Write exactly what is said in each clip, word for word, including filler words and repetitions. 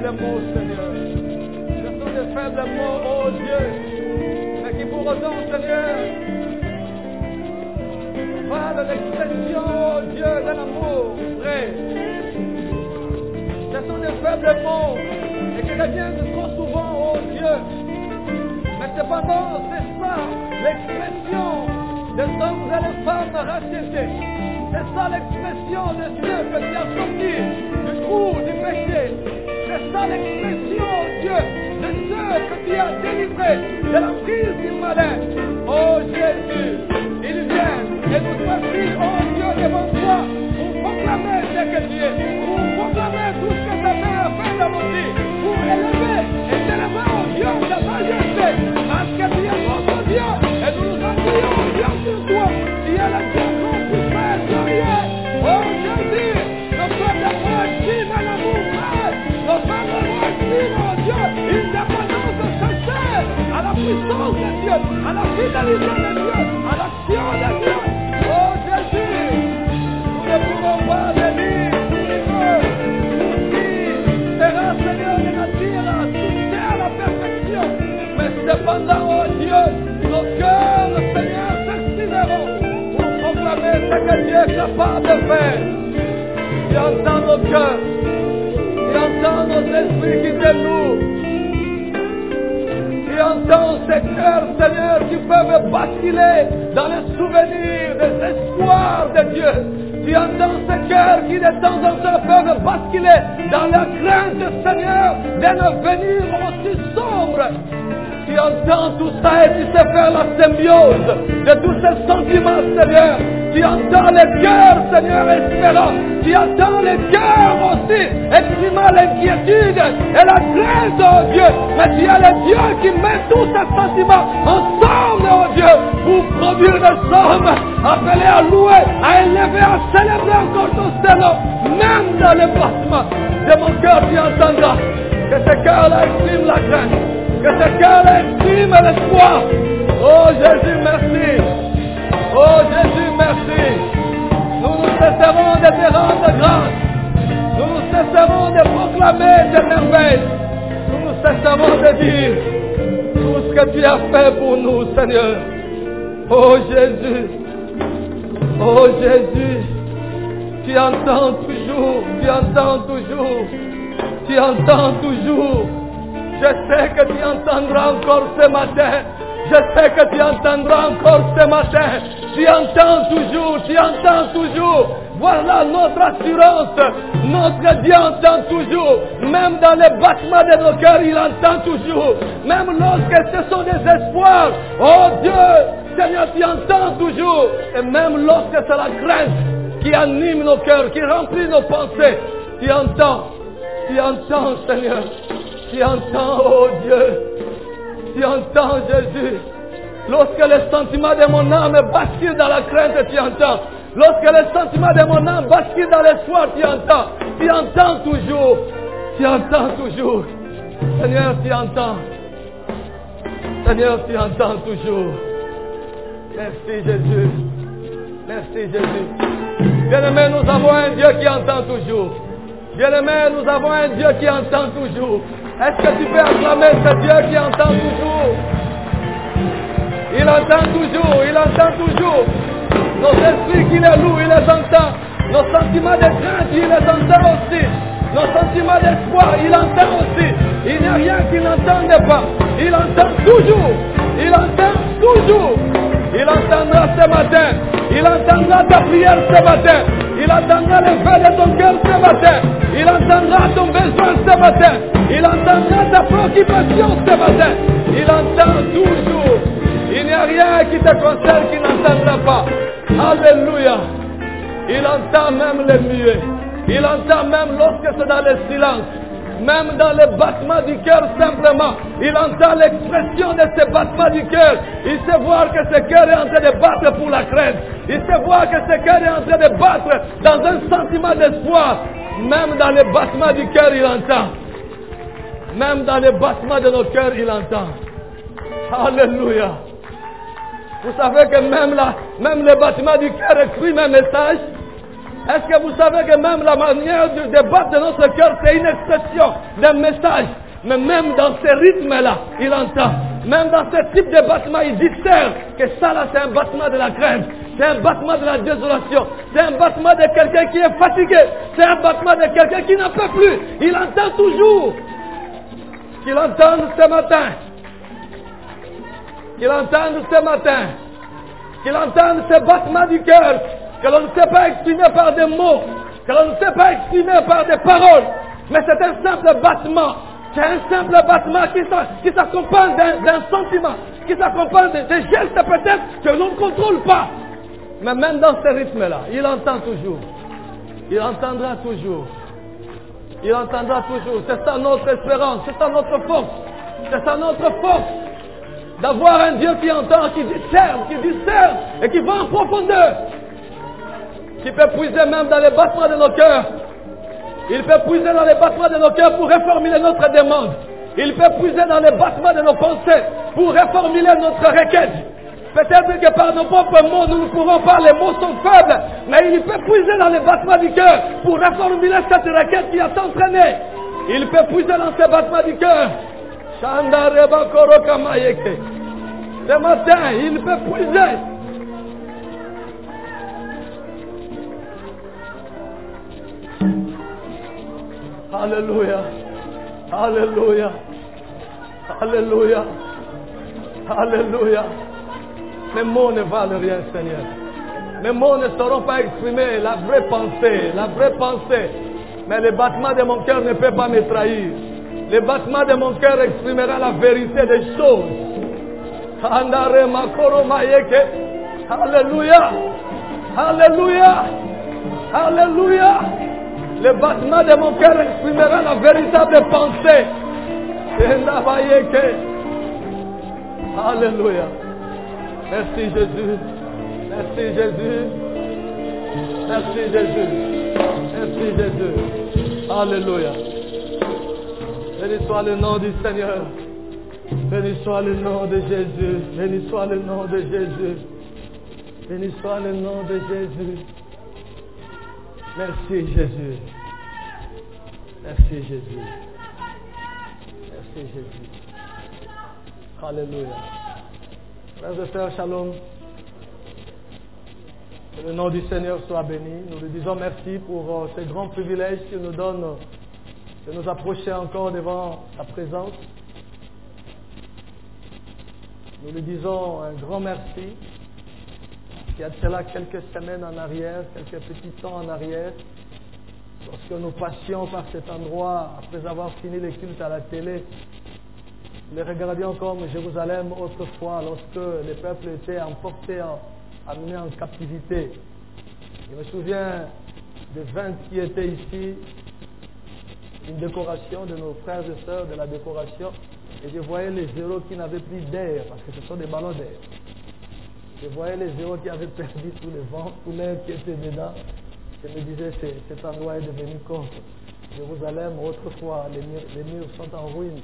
faibles mots, Seigneur. Ce sont des faibles mots, oh Dieu. Mais qui pour autant, Seigneur, valent l'expression, oh Dieu, d'un amour vrai. Ce sont des faibles mots et qui reviennent trop souvent, oh Dieu. Mais cependant, c'est ça l'expression des hommes et des femmes rachetés. C'est ça l'expression de Dieu que tu as sorti du trou du péché. C'est ça l'expression, Dieu, de ceux que tu as délivrés de la prise du malin. Oh Jésus, ils viennent et nous voici, oh Dieu, devant toi, pour proclamer ce que tu es, pour proclamer tout ce que ta main a fait dans nos vies, pour élever et t'élever, oh Dieu, ta majesté, parce que tu es notre Dieu, et nous nous appuyons, Dieu, sur toi, tu es le Dieu qu'on puisse faire glorieux. Oh Jésus, nos frères de moi expriment l'amour vrai, nos frères de moi expriment, oh Dieu, une dépendance sincère à la puissance de Dieu, à la fidélité de Dieu, à l'action de Dieu. Oh Jésus, nous ne pouvons pas venir pour tout ce qui sera, Seigneur, de nature à toucher à la perfection. Mais cependant, oh Dieu, nos cœurs, Seigneur, s'exprimeront pour proclamer ce que Dieu est capable de faire. Tu entends nos cœurs, tu entends nos esprits qui t'élouent. Tu entends ces cœurs, Seigneur, qui peuvent basculer dans les souvenirs des espoirs de Dieu. Tu entends ces cœurs qui de temps en temps peuvent basculer dans la crainte, Seigneur, d'un avenir aussi sombre. Tu entends tout ça et tu sais faire la symbiose de tous ces sentiments, Seigneur. Tu entends les cœurs, Seigneur, espérants. Tu entends les cœurs aussi exprimant l'inquiétude et la crainte, oh Dieu. Mais tu es le Dieu qui met tous ces sentiments ensemble, oh Dieu, pour produire des hommes appelés à louer, à élever, à célébrer encore ton Seigneur. Même dans les battements de mon cœur, tu entendras que ce cœur-là exprime la crainte. Que ce cœur exprime l'espoir. Oh Jésus, merci. Oh Jésus, merci. Nous nous cesserons de te rendre grâce. Nous nous cesserons de proclamer tes merveilles. Nous nous cesserons de dire tout ce que tu as fait pour nous, Seigneur. Oh Jésus. Oh Jésus. Tu entends toujours. Tu entends toujours. Tu entends toujours. Je sais que tu entendras encore ce matin. Je sais que tu entendras encore ce matin. Tu entends toujours, tu entends toujours. Voilà notre assurance. Notre Dieu entend toujours. Même dans les battements de nos cœurs, il entend toujours. Même lorsque ce sont des espoirs. Oh Dieu, Seigneur, tu entends toujours. Et même lorsque c'est la crainte qui anime nos cœurs, qui remplit nos pensées, tu entends. Tu entends, Seigneur. Tu entends, oh Dieu, tu entends Jésus. Lorsque les sentiments de mon âme basculent dans la crainte, tu entends. Lorsque les sentiments de mon âme basculent dans l'espoir, tu entends. Tu entends toujours. Tu entends toujours. Seigneur, tu entends. Seigneur, tu entends toujours. Merci Jésus. Merci Jésus. Bien-aimés, nous avons un Dieu qui entend toujours. Bien-aimés, nous avons un Dieu qui entend toujours. Est-ce que tu peux acclamer ce Dieu qui entend toujours? Il entend toujours, il entend toujours. Nos esprits qui les louent, il les entend. Nos sentiments de crainte, il les entend aussi. Nos sentiments d'espoir, il entend aussi. Il n'y a rien qu'il n'entende pas. Il entend toujours. Il entend toujours. Il entendra ce matin. Il entendra ta prière ce matin. Il entendra le vœu de ton cœur ce matin. Il entendra ton besoin ce matin. Il entendra ta préoccupation ce matin. Il entend toujours. Il n'y a rien qui te concerne qui n'entendra pas. Alléluia. Il entend même les muets. Il entend même lorsque c'est dans le silence. Même dans les battements du cœur simplement. Il entend l'expression de ces battements du cœur. Il sait voir que ce cœur est en train de battre pour la crainte. Il sait voir que ce cœur est en train de battre dans un sentiment d'espoir. Même dans les battements du cœur, il entend. Même dans les battements de nos cœurs, il entend. Alléluia. Vous savez que même là, même les battements du cœur écrivent un message. Est-ce que vous savez que même la manière de, de battre de notre cœur, c'est une expression d'un message. Mais même dans ces rythmes-là, il entend. Même dans ce type de battement, il discerne que ça là, c'est un battement de la crainte. C'est un battement de la désolation. C'est un battement de quelqu'un qui est fatigué. C'est un battement de quelqu'un qui n'en peut plus. Il entend toujours. Qu'il entende ce matin. Qu'il entende ce matin. Qu'il entende ce battement du cœur. Que l'on ne sait pas exprimer par des mots. Que l'on ne sait pas exprimer par des paroles. Mais c'est un simple battement. C'est un simple battement qui s'accompagne d'un sentiment. Qui s'accompagne de, de gestes peut-être que l'on ne contrôle pas. Mais même dans ce rythme-là, il entend toujours. Il entendra toujours. Il entendra toujours. C'est ça notre espérance. C'est ça notre force. C'est ça notre force. D'avoir un Dieu qui entend, qui discerne, qui discerne et qui va en profondeur. Qui peut puiser même dans les battements de nos cœurs. Il peut puiser dans les battements de nos cœurs pour reformuler notre demande. Il peut puiser dans les battements de nos pensées pour reformuler notre requête. Peut-être que par nos propres mots, nous ne pourrons pas, les mots sont faibles, mais il peut puiser dans les battements du cœur pour reformuler cette requête qui a entraîné. Il peut puiser dans ces battements du cœur. Ce matin, il peut puiser. Alléluia. Alléluia. Alléluia. Alléluia. Mes mots ne valent rien, Seigneur. Mes mots ne sauront pas exprimer la vraie pensée, la vraie pensée. Mais le battement de mon cœur ne peut pas me trahir. Le battement de mon cœur exprimera la vérité des choses. Alléluia. Alléluia. Alléluia. Le battement de mon cœur exprimera la véritable pensée. Alléluia. Merci Jésus. Merci Jésus. Merci Jésus. Merci Jésus. Alléluia. Béni soit le nom du Seigneur. Béni soit le nom de Jésus. Béni soit le nom de Jésus. Béni soit le nom de Jésus. Merci Jésus. Merci Jésus. Merci Jésus. Alléluia. Frères et sœurs, shalom. Que le nom du Seigneur soit béni. Nous lui disons merci pour ce grand privilège qu'il nous donne de nous approcher encore devant sa présence. Nous lui disons un grand merci. Il y a de cela quelques semaines en arrière, quelques petits temps en arrière, lorsque nous passions par cet endroit, après avoir fini les cultes à la télé, nous les regardions comme Jérusalem autrefois, lorsque les peuples étaient emportés, amenés en captivité. Je me souviens des vingt qui étaient ici, une décoration de nos frères et sœurs de la décoration, et je voyais les zéros qui n'avaient plus d'air, parce que ce sont des ballons d'air. Je voyais les zéros qui avaient perdu tout le vent, tout l'air qui était dedans. Je me disais, cet endroit est devenu comme Jérusalem autrefois, les murs, les murs sont en ruine.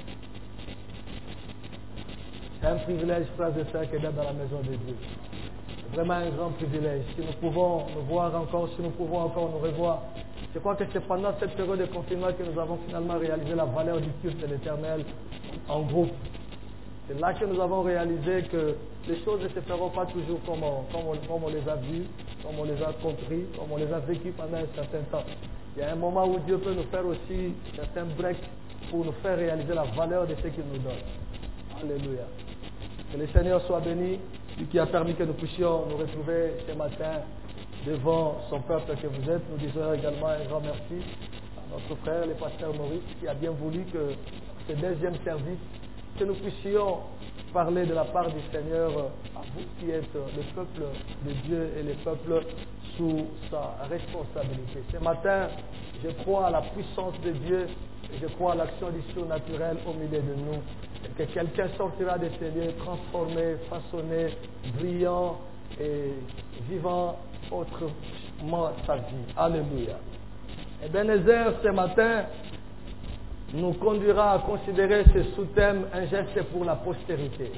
C'est un privilège, frères et sœurs, d'être dans la maison de Dieu. C'est vraiment un grand privilège. Si nous pouvons nous voir encore, si nous pouvons encore nous revoir. Je crois que c'est pendant cette période de confinement que nous avons finalement réalisé la valeur du culte de l'Éternel en groupe. C'est là que nous avons réalisé que les choses ne se feront pas toujours comme on, comme, on, comme on les a vues, comme on les a compris, comme on les a vécues pendant un certain temps. Il y a un moment où Dieu peut nous faire aussi certains breaks pour nous faire réaliser la valeur de ce qu'il nous donne. Alléluia. Que le Seigneur soit béni, lui qui a permis que nous puissions nous retrouver ce matin devant son peuple que vous êtes. Nous disons également un grand merci à notre frère, le pasteur Maurice, qui a bien voulu que ce deuxième service, que nous puissions parler de la part du Seigneur à vous qui êtes le peuple de Dieu et le peuple sous sa responsabilité. Ce matin, je crois à la puissance de Dieu et je crois à l'action du surnaturel au milieu de nous. Et que quelqu'un sortira de ces lieux transformé, façonné, brillant et vivant autrement sa vie. Alléluia. Ebenezer, ce matin, nous conduira à considérer ce sous-thème, un geste pour la postérité.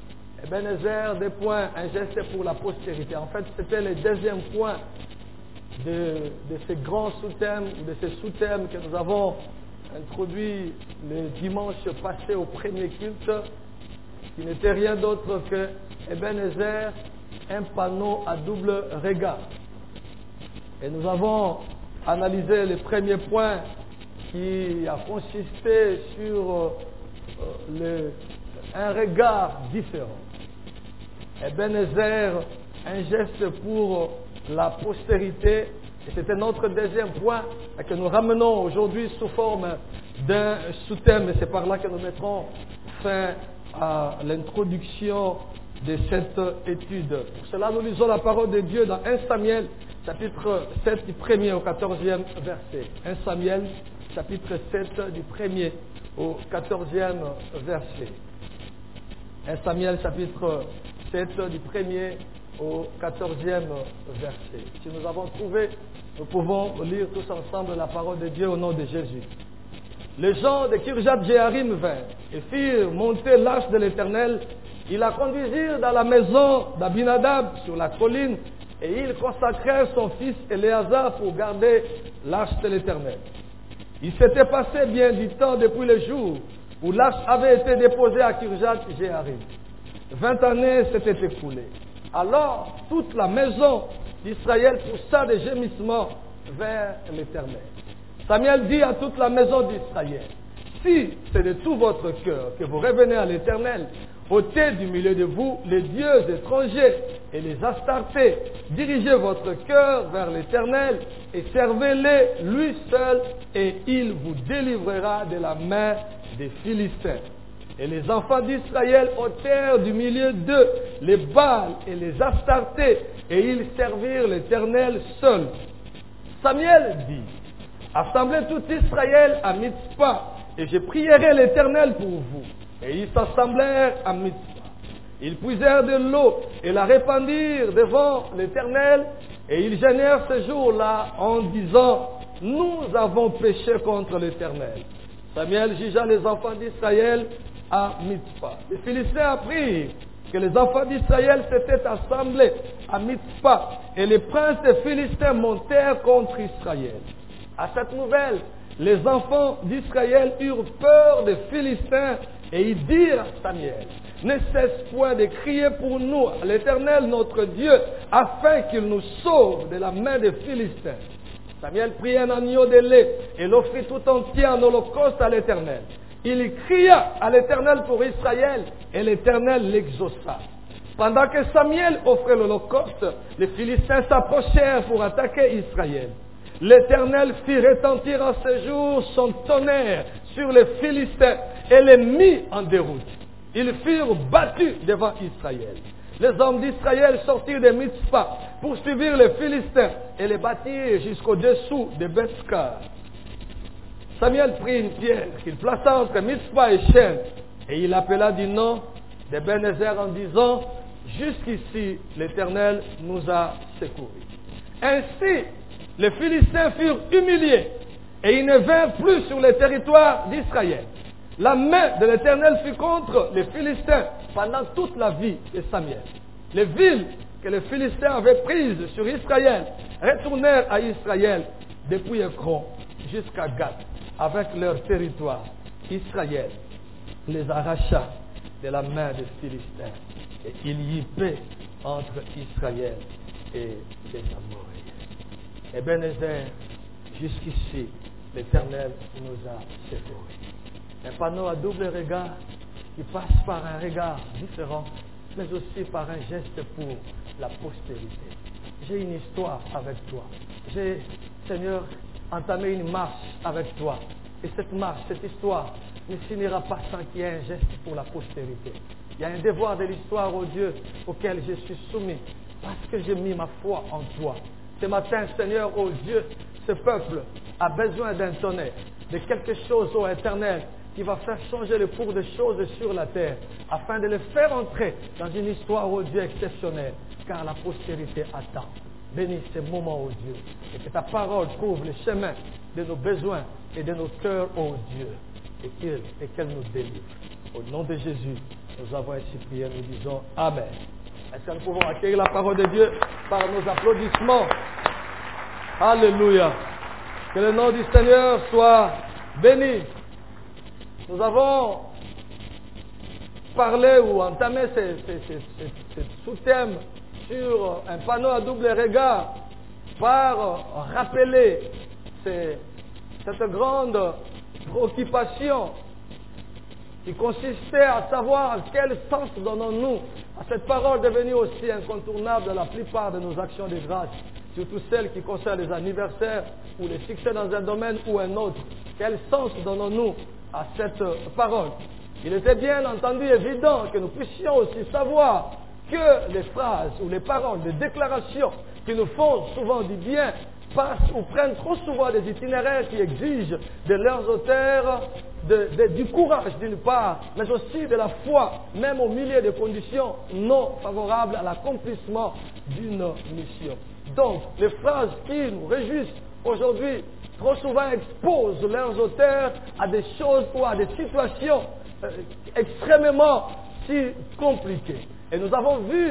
Ebenezer, deux points, un geste pour la postérité. En fait, c'était le deuxième point de, de ces grands sous-thèmes, de ces sous-thèmes que nous avons introduits le dimanche passé au premier culte, qui n'était rien d'autre que Ebenezer, un panneau à double regard. Et nous avons analysé le premier point qui a consisté sur euh, le, un regard différent. Ebenezer, un geste pour la postérité. Et c'était notre deuxième point que nous ramenons aujourd'hui sous forme d'un sous-thème. Et c'est par là que nous mettrons fin à l'introduction de cette étude. Pour cela, nous lisons la parole de Dieu dans un Samuel, chapitre sept, du premier au quatorzième verset. un Samuel, chapitre sept, du premier au quatorzième verset. un Samuel, chapitre sept, du premier au quatorzième verset. Si nous avons trouvé, nous pouvons lire tous ensemble la parole de Dieu au nom de Jésus. Les gens de Kirjat Jéarim vinrent et firent monter l'arche de l'Éternel. Ils la conduisirent dans la maison d'Abinadab sur la colline et ils consacrèrent son fils Éléazar pour garder l'arche de l'Éternel. Il s'était passé bien du temps depuis le jour où l'arche avait été déposée à Kirjat Jéarim. Vingt années s'étaient écoulées. Alors toute la maison d'Israël poussa des gémissements vers l'Éternel. Samuel dit à toute la maison d'Israël, si c'est de tout votre cœur que vous revenez à l'Éternel, ôtez du milieu de vous les dieux étrangers et les astartés, dirigez votre cœur vers l'Éternel et servez-les lui seul et il vous délivrera de la main des Philistins. Et les enfants d'Israël ôtèrent du milieu d'eux les Baals et les Astartés, et ils servirent l'Éternel seul. Samuel dit, assemblez tout Israël à Mitzpah, et je prierai l'Éternel pour vous. Et ils s'assemblèrent à Mitzpah. Ils puisèrent de l'eau et la répandirent devant l'Éternel, et ils gênèrent ce jour-là en disant, nous avons péché contre l'Éternel. Samuel jugea les enfants d'Israël à Mitzpah. Les Philistins apprirent que les enfants d'Israël s'étaient assemblés à Mitzpah et les princes des Philistins montèrent contre Israël. À cette nouvelle, les enfants d'Israël eurent peur des Philistins et ils dirent à Samuel, ne cesse point de crier pour nous à l'Éternel notre Dieu afin qu'il nous sauve de la main des Philistins. Samuel prit un agneau de lait et l'offrit tout entier en holocauste à l'Éternel. Il cria à l'Éternel pour Israël et l'Éternel l'exauça. Pendant que Samuel offrait l'holocauste, les Philistins s'approchèrent pour attaquer Israël. L'Éternel fit retentir en ce jour son tonnerre sur les Philistins et les mit en déroute. Ils furent battus devant Israël. Les hommes d'Israël sortirent de Mitzpah pour suivre les Philistins et les battirent jusqu'au-dessous de Beth-Kar. Samuel prit une pierre qu'il plaça entre Mitzpah et Shen et il appela du nom d'Ebenezer en disant, jusqu'ici l'Éternel nous a secourus. Ainsi, les Philistins furent humiliés et ils ne vinrent plus sur le territoire d'Israël. La main de l'Éternel fut contre les Philistins pendant toute la vie de Samuel. Les villes que les Philistins avaient prises sur Israël retournèrent à Israël depuis Ekron jusqu'à Gath avec leur territoire. Israël les arracha de la main des Philistins et il y paix entre Israël et les Amoréens. Ebenezer, jusqu'ici, l'Éternel nous a secourus. Un panneau à double regard qui passe par un regard différent, mais aussi par un geste pour la postérité. J'ai une histoire avec toi. J'ai, Seigneur, entamé une marche avec toi. Et cette marche, cette histoire, ne finira pas sans qu'il y ait un geste pour la postérité. Il y a un devoir de l'histoire, ô Dieu, auquel je suis soumis, parce que j'ai mis ma foi en toi. Ce matin, Seigneur, ô Dieu, ce peuple a besoin d'un tonnerre, de quelque chose, ô Éternel, qui va faire changer le cours des choses sur la terre, afin de les faire entrer dans une histoire, ô Dieu, exceptionnelle, car la postérité attend. Bénis ces moments, ô Dieu, et que ta parole couvre le chemin de nos besoins et de nos cœurs, ô Dieu, et qu'elle, et qu'elle nous délivre. Au nom de Jésus, nous avons ainsi prié, nous disons Amen. Est-ce que nous pouvons accueillir la parole de Dieu par nos applaudissements? Alléluia. Que le nom du Seigneur soit béni. Nous avons parlé ou entamé ce, ce, ce, ce, ce sous-thème sur un panneau à double regard par rappeler ces, cette grande préoccupation qui consistait à savoir quel sens donnons-nous à cette parole devenue aussi incontournable dans la plupart de nos actions de grâce, surtout celles qui concernent les anniversaires ou les succès dans un domaine ou un autre. Quel sens donnons-nous à cette parole? Il était bien entendu évident que nous puissions aussi savoir que les phrases ou les paroles, les déclarations qui nous font souvent du bien passent ou prennent trop souvent des itinéraires qui exigent de leurs auteurs de, de, du courage d'une part, mais aussi de la foi, même au milieu de conditions non favorables à l'accomplissement d'une mission. Donc, les phrases qui nous réjouissent aujourd'hui, trop souvent exposent leurs auteurs à des choses ou à des situations euh, extrêmement si compliquées. Et nous avons vu,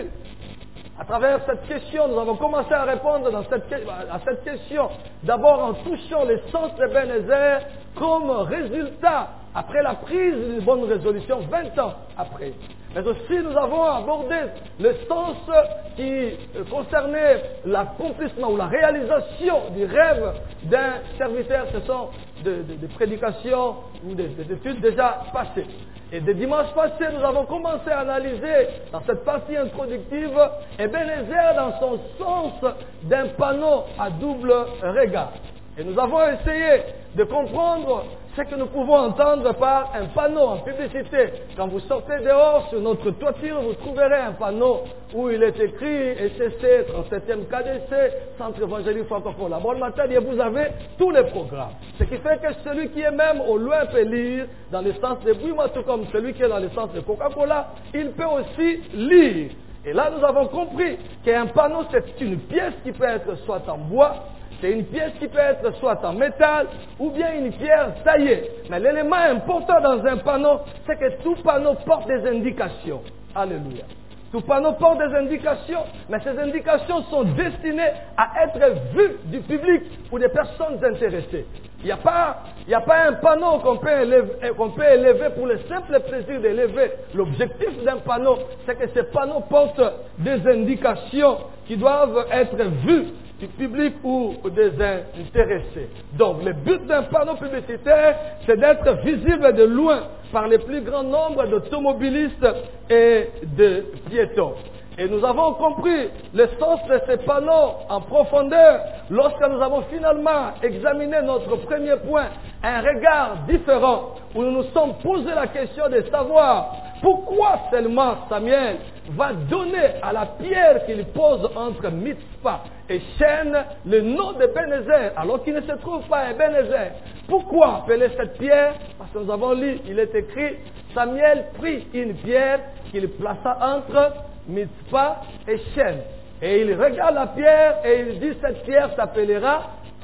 à travers cette question, nous avons commencé à répondre dans cette, à cette question, d'abord en touchant l'essence d'Ebenezer comme résultat, après la prise d'une bonne résolution, vingt ans après. Mais aussi nous avons abordé le sens qui concernait l'accomplissement ou la réalisation du rêve d'un serviteur. Ce sont des de, de prédications ou des de, études déjà passées. Et des dimanches passés, nous avons commencé à analyser dans cette partie introductive Ebenezer dans son sens d'un panneau à double regard. Et nous avons essayé de comprendre ce que nous pouvons entendre par un panneau en publicité. Quand vous sortez dehors sur notre toiture, vous trouverez un panneau où il est écrit S C C, trente-septième K D C, Centre évangélique francophone. La bonne matin, et vous avez tous les programmes. Ce qui fait que celui qui est même au loin peut lire dans le sens de Bouima, tout comme celui qui est dans le sens de Coca-Cola, il peut aussi lire. Et là, nous avons compris qu'un panneau, c'est une pièce qui peut être soit en bois, c'est une pièce qui peut être soit en métal ou bien une pierre taillée. Mais l'élément important dans un panneau, c'est que tout panneau porte des indications. Alléluia. Tout panneau porte des indications, mais ces indications sont destinées à être vues du public ou des personnes intéressées. Il n'y a pas, il n'y a pas un panneau qu'on peut élever, qu'on peut élever pour le simple plaisir d'élever. L'objectif d'un panneau, c'est que ces panneaux portent des indications qui doivent être vues du public ou des intéressés. Donc, le but d'un panneau publicitaire, c'est d'être visible de loin par le plus grand nombre d'automobilistes et de piétons. Et nous avons compris le sens de ces panneaux en profondeur lorsque nous avons finalement examiné notre premier point, un regard différent, où nous nous sommes posé la question de savoir pourquoi seulement Samuel va donner à la pierre qu'il pose entre Mitzpah et Chêne le nom d'Ebenezer, alors qu'il ne se trouve pas Ebenezer. Pourquoi appeler cette pierre? Parce que nous avons lu, il est écrit, Samuel prit une pierre qu'il plaça entre Mitzpah et Chêne. Et il regarde la pierre et il dit, cette pierre s'appellera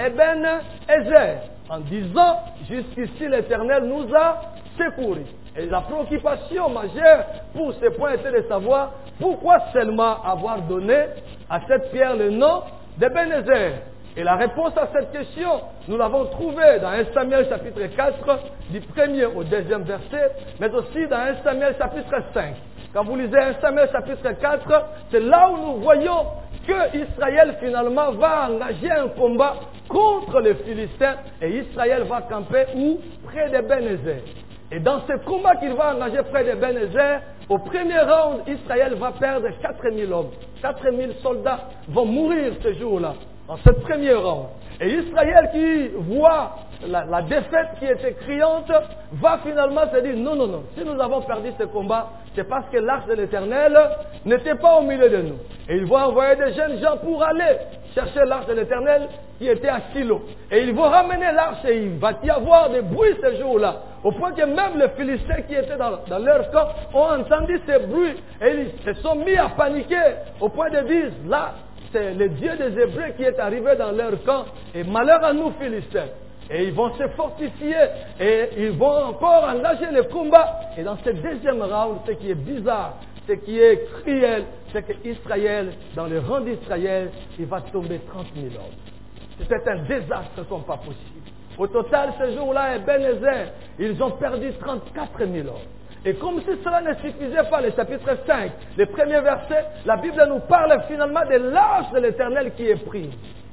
Ebenezer, en disant, jusqu'ici l'Éternel nous a secourus. Et la préoccupation majeure pour ce point était de savoir pourquoi seulement avoir donné à cette pierre le nom d'Ebenezer. Et la réponse à cette question, nous l'avons trouvée dans un Samuel chapitre quatre, du premier au deuxième verset, mais aussi dans un Samuel chapitre cinq. Quand vous lisez un Samuel chapitre quatre, c'est là où nous voyons que Israël finalement va engager un combat contre les Philistins et Israël va camper où? Près d'Ebenezer. Et dans ce combat qu'il va engager près d'Ebenezer, au premier round, Israël va perdre quatre mille hommes. quatre mille soldats vont mourir ce jour-là, dans ce premier round. Et Israël qui voit la, la défaite qui était criante, va finalement se dire, non, non, non, si nous avons perdu ce combat, c'est parce que l'arche de l'Éternel n'était pas au milieu de nous. Et ils vont envoyer des jeunes gens pour aller chercher l'arche de l'Éternel qui était à Silo. Et ils vont ramener l'arche et il va y avoir des bruits ce jour-là. Au point que même les Philistins qui étaient dans, dans leur camp ont entendu ces bruits et ils se sont mis à paniquer au point de dire, là, c'est le Dieu des Hébreux qui est arrivé dans leur camp et malheur à nous Philistins. Et ils vont se fortifier et ils vont encore engager le combat. Et dans ce deuxième round, ce qui est bizarre, ce qui est cruel, c'est qu'Israël, dans le rang d'Israël, il va tomber trente mille hommes. C'était un désastre comme pas possible. Au total, ce jour-là, Ebenezer, ils ont perdu trente-quatre mille hommes. Et comme si cela ne suffisait pas, le chapitre cinq, le premier verset, la Bible nous parle finalement de l'arche de l'Éternel qui est prise.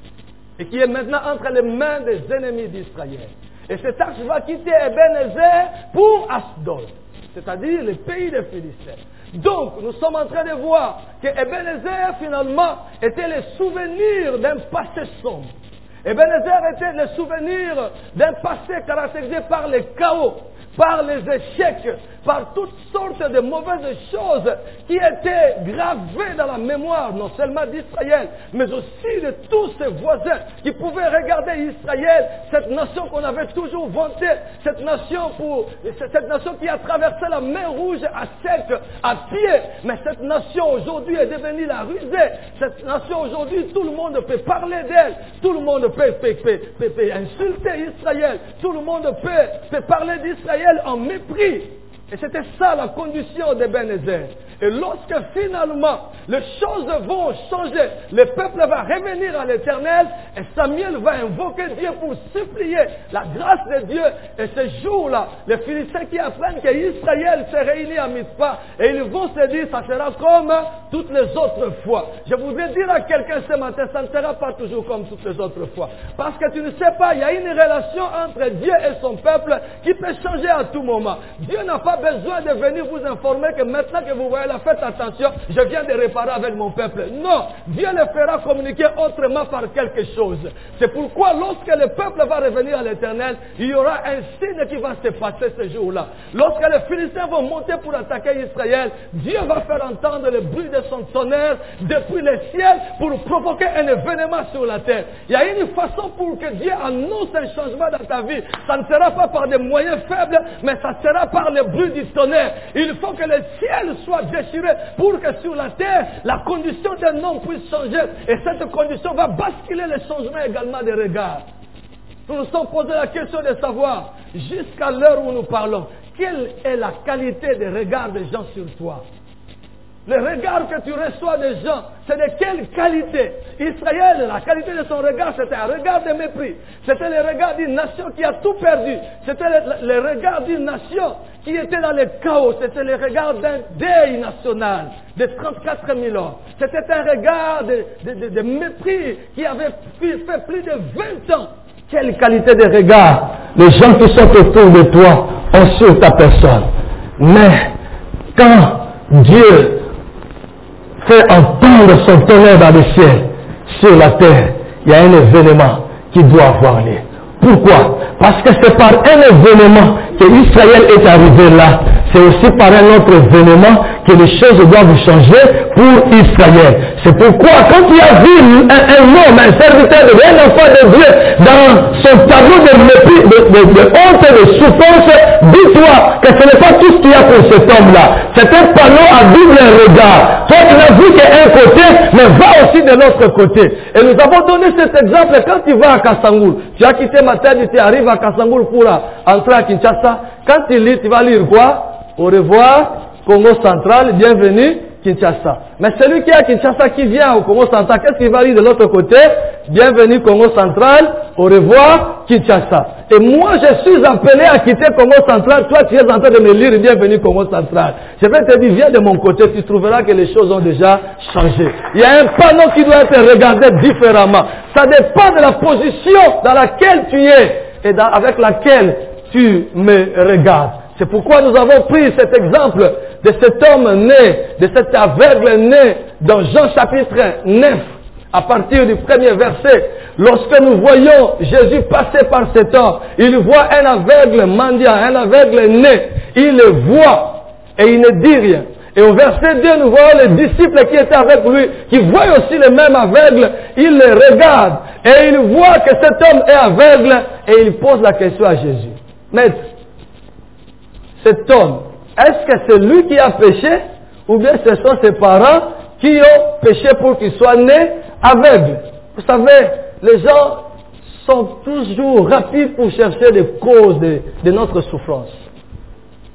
Et qui est maintenant entre les mains des ennemis d'Israël. Et cette arche va quitter Ebenezer pour Asdod, c'est-à-dire le pays des Philistins. Donc, nous sommes en train de voir que Ebenezer, finalement, était le souvenir d'un passé sombre. Ebenezer était le souvenir d'un passé caractérisé par le chaos, par les échecs, par toutes sortes de mauvaises choses qui étaient gravées dans la mémoire, non seulement d'Israël, mais aussi de tous ses voisins qui pouvaient regarder Israël, cette nation qu'on avait toujours vantée, cette nation, pour, cette nation qui a traversé la mer Rouge à sec, à pied, mais cette nation aujourd'hui est devenue la rusée. Cette nation aujourd'hui, tout le monde peut parler d'elle, tout le monde peut, peut, peut, peut, peut insulter Israël, tout le monde peut, peut parler d'Israël en mépris. Et c'était ça la condition d'Ebenezer. Et lorsque finalement les choses vont changer, le peuple va revenir à l'Éternel et Samuel va invoquer Dieu pour supplier la grâce de Dieu. Et ce jour-là, les Philistins qui apprennent qu'Israël s'est réuni à Mitzpah et ils vont se dire, ça sera comme toutes les autres fois. Je voudrais dire à quelqu'un ce matin, ça ne sera pas toujours comme toutes les autres fois. Parce que tu ne sais pas, il y a une relation entre Dieu et son peuple qui peut changer à tout moment. Dieu n'a pas besoin de venir vous informer que maintenant que vous voyez la faites attention, je viens de réparer avec mon peuple. Non, Dieu le fera communiquer autrement par quelque chose. C'est pourquoi lorsque le peuple va revenir à l'Éternel, il y aura un signe qui va se passer ce jour-là. Lorsque les Philistins vont monter pour attaquer Israël, Dieu va faire entendre le bruit de son tonnerre depuis le ciel pour provoquer un événement sur la terre. Il y a une façon pour que Dieu annonce un changement dans ta vie. Ça ne sera pas par des moyens faibles, mais ça sera par le bruit du tonnerre. Il faut que le ciel soit déchiré pour que sur la terre, la condition d'un homme puisse changer. Et cette condition va basculer le changement également des regards. Nous nous sommes posé la question de savoir, jusqu'à l'heure où nous parlons, quelle est la qualité des regards des gens sur toi? Le regard que tu reçois des gens, c'est de quelle qualité? Israël, la qualité de son regard, c'était un regard de mépris. C'était le regard d'une nation qui a tout perdu. C'était le, le regard d'une nation qui était dans le chaos. C'était le regard d'un deuil national de trente-quatre mille hommes. C'était un regard de, de, de, de mépris qui avait fait plus de vingt ans. Quelle qualité de regard les gens qui sont autour de toi ont sur ta personne. Mais quand Dieu fait entendre son tonnerre dans le ciel, sur la terre, il y a un événement qui doit avoir lieu. Pourquoi? Parce que c'est par un événement que Israël est arrivé là. C'est aussi par un autre événement que les choses doivent changer pour Israël. C'est pourquoi quand tu as vu un, un homme, un serviteur, un enfant de Dieu dans son tableau de mépris, de, de, de honte et de souffrance, dis-toi que ce n'est pas tout ce qu'il y a pour cet homme-là. C'est un panneau à double regard. Toi tu n'as vu qu'un côté, mais va aussi de l'autre côté. Et nous avons donné cet exemple quand tu vas à Kassangoul. Tu as quitté Matadi, tu arrives à Kassangoul pour entrer à Kinshasa. Quand tu lis, tu vas lire quoi? Au revoir, Congo central, bienvenue, Kinshasa. Mais celui qui est à Kinshasa, qui vient au Congo central, qu'est-ce qu'il va lire de l'autre côté? Bienvenue, Congo central, au revoir, Kinshasa. Et moi, je suis appelé à quitter Congo central. Toi, tu es en train de me lire, bienvenue, Congo central. Je vais te dire, viens de mon côté, tu trouveras que les choses ont déjà changé. Il y a un panneau qui doit être regardé différemment. Ça dépend de la position dans laquelle tu es et dans, avec laquelle tu me regardes. C'est pourquoi nous avons pris cet exemple de cet homme né, de cet aveugle né dans Jean chapitre neuf, à partir du premier verset. Lorsque nous voyons Jésus passer par cet homme, il voit un aveugle mendiant, un aveugle né. Il le voit et il ne dit rien. Et au verset deux, nous voyons les disciples qui étaient avec lui, qui voient aussi le même aveugle. Il le regarde et il voit que cet homme est aveugle et il pose la question à Jésus. Maître, cet homme, est-ce que c'est lui qui a péché ou bien ce sont ses parents qui ont péché pour qu'il soit né aveugle? Vous savez, les gens sont toujours rapides pour chercher les causes de, de notre souffrance.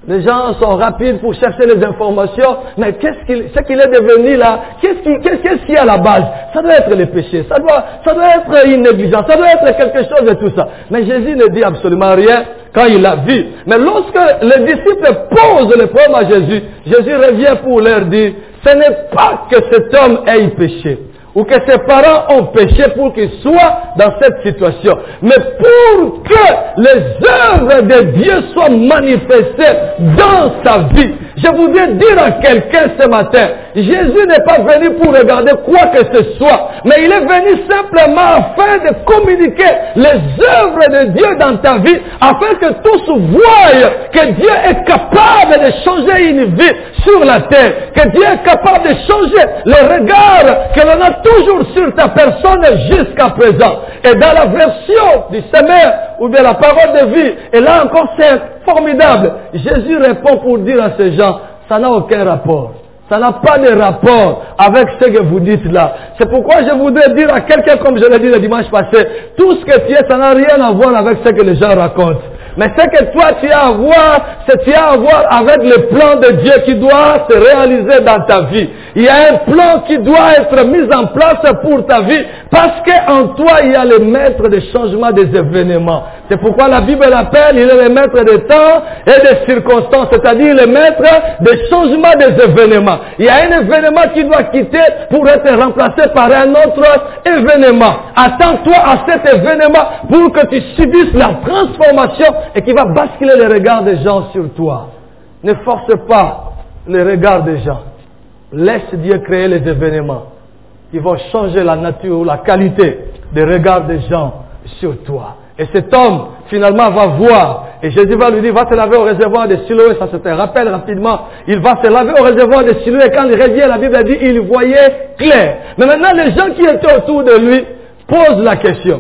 Les gens sont rapides pour chercher les informations, mais qu'est-ce qu'il, ce qu'il est devenu là, qu'est-ce qui, qu'est-ce, qu'est-ce qu'il y a à la base? Ça doit être les péchés, ça doit, ça doit être une négligence, ça doit être quelque chose de tout ça. Mais Jésus ne dit absolument rien quand il a vu. Mais lorsque les disciples posent le problème à Jésus, Jésus revient pour leur dire, ce n'est pas que cet homme ait péché, ou que ses parents ont péché pour qu'il soit dans cette situation. Mais pour que les œuvres de Dieu soient manifestées dans sa vie. Je voudrais dire à quelqu'un ce matin, Jésus n'est pas venu pour regarder quoi que ce soit, mais il est venu simplement afin de communiquer les œuvres de Dieu dans ta vie, afin que tous voient que Dieu est capable de changer une vie sur la terre, que Dieu est capable de changer le regard que l'on a toujours sur ta personne jusqu'à présent. Et dans la version du semeur ou de la parole de vie, et là encore c'est formidable, Jésus répond pour dire à ces gens, ça n'a aucun rapport. Ça n'a pas de rapport avec ce que vous dites là. C'est pourquoi je voudrais dire à quelqu'un, comme je l'ai dit le dimanche passé, tout ce que tu es, ça n'a rien à voir avec ce que les gens racontent. Mais ce que toi tu as à voir, c'est tu as à voir avec le plan de Dieu qui doit se réaliser dans ta vie. Il y a un plan qui doit être mis en place pour ta vie, parce qu'en toi il y a le maître des changements des événements. C'est pourquoi la Bible l'appelle, il est le maître des temps et des circonstances, c'est-à-dire le maître des changements des événements. Il y a un événement qui doit quitter pour être remplacé par un autre événement. Attends-toi à cet événement pour que tu subisses la transformation et qui va basculer les regards des gens sur toi. Ne force pas les regards des gens. Laisse Dieu créer les événements qui vont changer la nature, la qualité des regards des gens sur toi. Et cet homme, finalement, va voir. Et Jésus va lui dire, va se laver au réservoir de Siloé. Ça se te rappelle rapidement. Il va se laver au réservoir de Siloé. Quand il revient, la Bible dit, il voyait clair. Mais maintenant, les gens qui étaient autour de lui posent la question.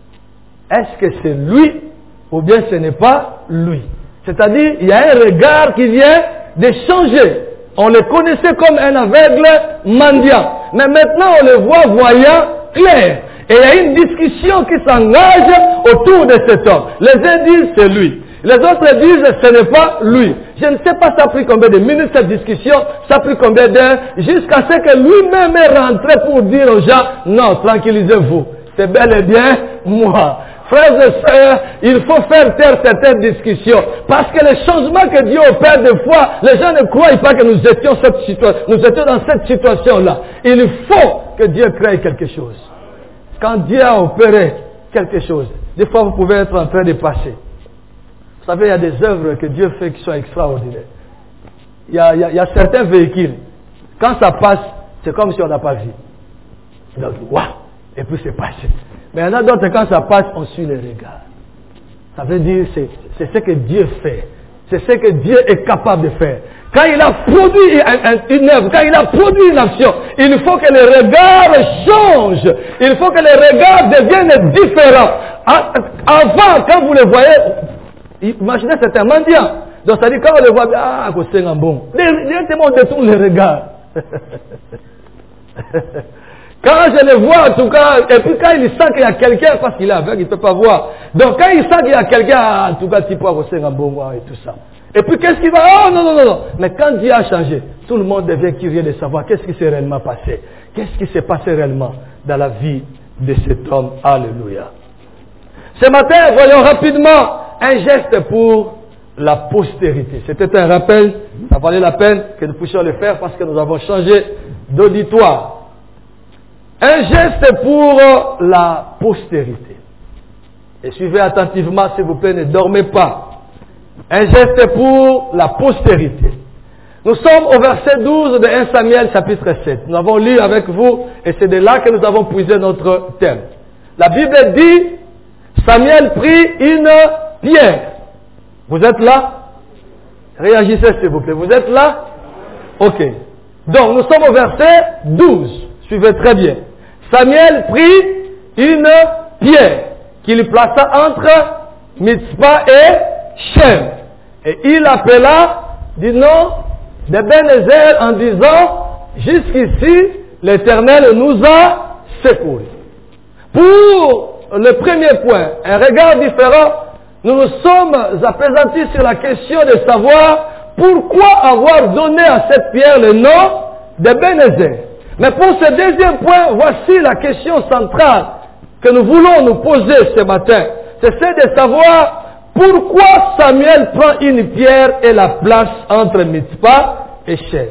Est-ce que c'est lui ou bien ce n'est pas lui? C'est-à-dire, il y a un regard qui vient de changer. On le connaissait comme un aveugle mendiant. Mais maintenant, on le voit voyant clair. Et il y a une discussion qui s'engage autour de cet homme. Les uns disent c'est lui. Les autres disent ce n'est pas lui. Je ne sais pas ça a pris combien de minutes cette discussion, ça a pris combien d'heures, jusqu'à ce que lui-même est rentré pour dire aux gens, non, tranquillisez-vous, c'est bel et bien moi. Frères et sœurs, il faut faire taire certaines discussions. Parce que les changements que Dieu opère des fois, les gens ne croient pas que nous étions, cette situation, nous étions dans cette situation-là. Il faut que Dieu crée quelque chose. Quand Dieu a opéré quelque chose, des fois vous pouvez être en train de passer. Vous savez, il y a des œuvres que Dieu fait qui sont extraordinaires. Il y a, il y a, il y a certains véhicules, quand ça passe, c'est comme si on n'a pas vu. Donc, waouh, et puis c'est passé. Mais il y en a d'autres, quand ça passe, on suit les regards. Ça veut dire, c'est, c'est ce que Dieu fait. C'est ce que Dieu est capable de faire. Quand il a produit une œuvre, quand il a produit une action, il faut que les regards changent. Il faut que les regards deviennent différents. Avant, quand vous les voyez, imaginez c'est un mendiant. Donc ça dit quand on le voit, ah, c'est un bon. Directement on détourne les regards. Quand je le vois, en tout cas, et puis quand il sent qu'il y a quelqu'un, parce qu'il est aveugle, il ne peut pas voir. Donc quand il sent qu'il y a quelqu'un, en tout cas, tu peux avoir un bon et tout ça. Et puis qu'est-ce qui va? Oh non, non, non, non. Mais quand Dieu a changé, tout le monde devient curieux de savoir qu'est-ce qui s'est réellement passé. Qu'est-ce qui s'est passé réellement dans la vie de cet homme. Alléluia. Ce matin, voyons rapidement un geste pour la postérité. C'était un rappel, ça valait la peine que nous puissions le faire parce que nous avons changé d'auditoire. Un geste pour la postérité. Et suivez attentivement, s'il vous plaît, ne dormez pas. Un geste pour la postérité. Nous sommes au verset douze de premier Samuel chapitre sept. Nous avons lu avec vous et c'est de là que nous avons puisé notre thème. La Bible dit, Samuel prit une pierre. Vous êtes là? Réagissez s'il vous plaît. Vous êtes là? Ok. Donc nous sommes au verset douze. Suivez très bien. Samuel prit une pierre qu'il plaça entre Mitzpah et Shem. Et il appela du nom d'Ebenezer en disant, jusqu'ici, l'Éternel nous a secourus. Pour le premier point, un regard différent, nous nous sommes appesantis sur la question de savoir pourquoi avoir donné à cette pierre le nom de Bénézer. Mais pour ce deuxième point, voici la question centrale que nous voulons nous poser ce matin. C'est celle de savoir pourquoi Samuel prend une pierre et la place entre Mitzpah et Shem.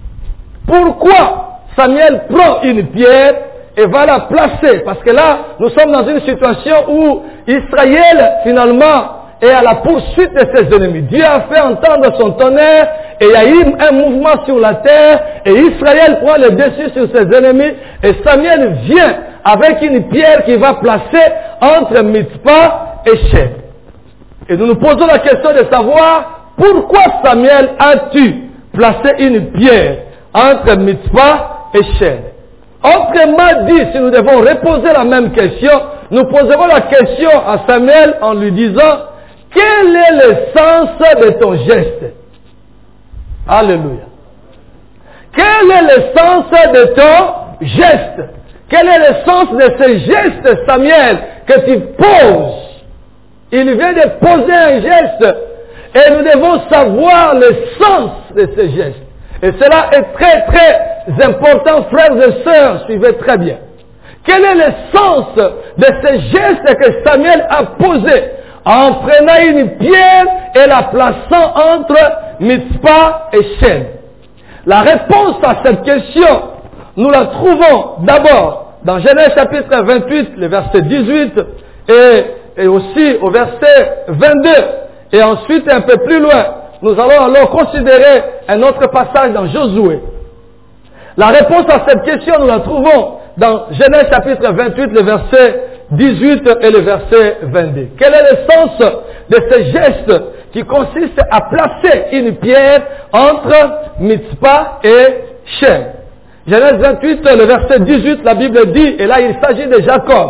Pourquoi Samuel prend une pierre et va la placer? Parce que là, nous sommes dans une situation où Israël, finalement, est à la poursuite de ses ennemis. Dieu a fait entendre son tonnerre et il y a eu un mouvement sur la terre et Israël prend le dessus sur ses ennemis et Samuel vient avec une pierre qu'il va placer entre Mitzpah et Shem. Et nous nous posons la question de savoir pourquoi Samuel a-t-il placé une pierre entre Mitzpah et Shem. Autrement dit, si nous devons reposer la même question, nous poserons la question à Samuel en lui disant: quel est le sens de ton geste? Alléluia. Quel est le sens de ton geste? Quel est le sens de ce geste, Samuel, que tu poses? Il vient de poser un geste et nous devons savoir le sens de ce geste. Et cela est très très important, frères et sœurs, suivez très bien. Quel est le sens de ce geste que Samuel a posé en prenant une pierre et la plaçant entre Mitzpah et Shem? La réponse à cette question, nous la trouvons d'abord dans Genèse chapitre vingt-huit, le verset dix-huit, et, et aussi au verset vingt-deux, et ensuite un peu plus loin, nous allons alors considérer un autre passage dans Josué. La réponse à cette question, nous la trouvons dans Genèse chapitre vingt-huit, le verset dix-huit et le verset vingt-deux. Quel est le sens de ce geste qui consiste à placer une pierre entre Mitzpah et Shem? Genèse vingt-huit, le verset dix-huit, la Bible dit, et là il s'agit de Jacob.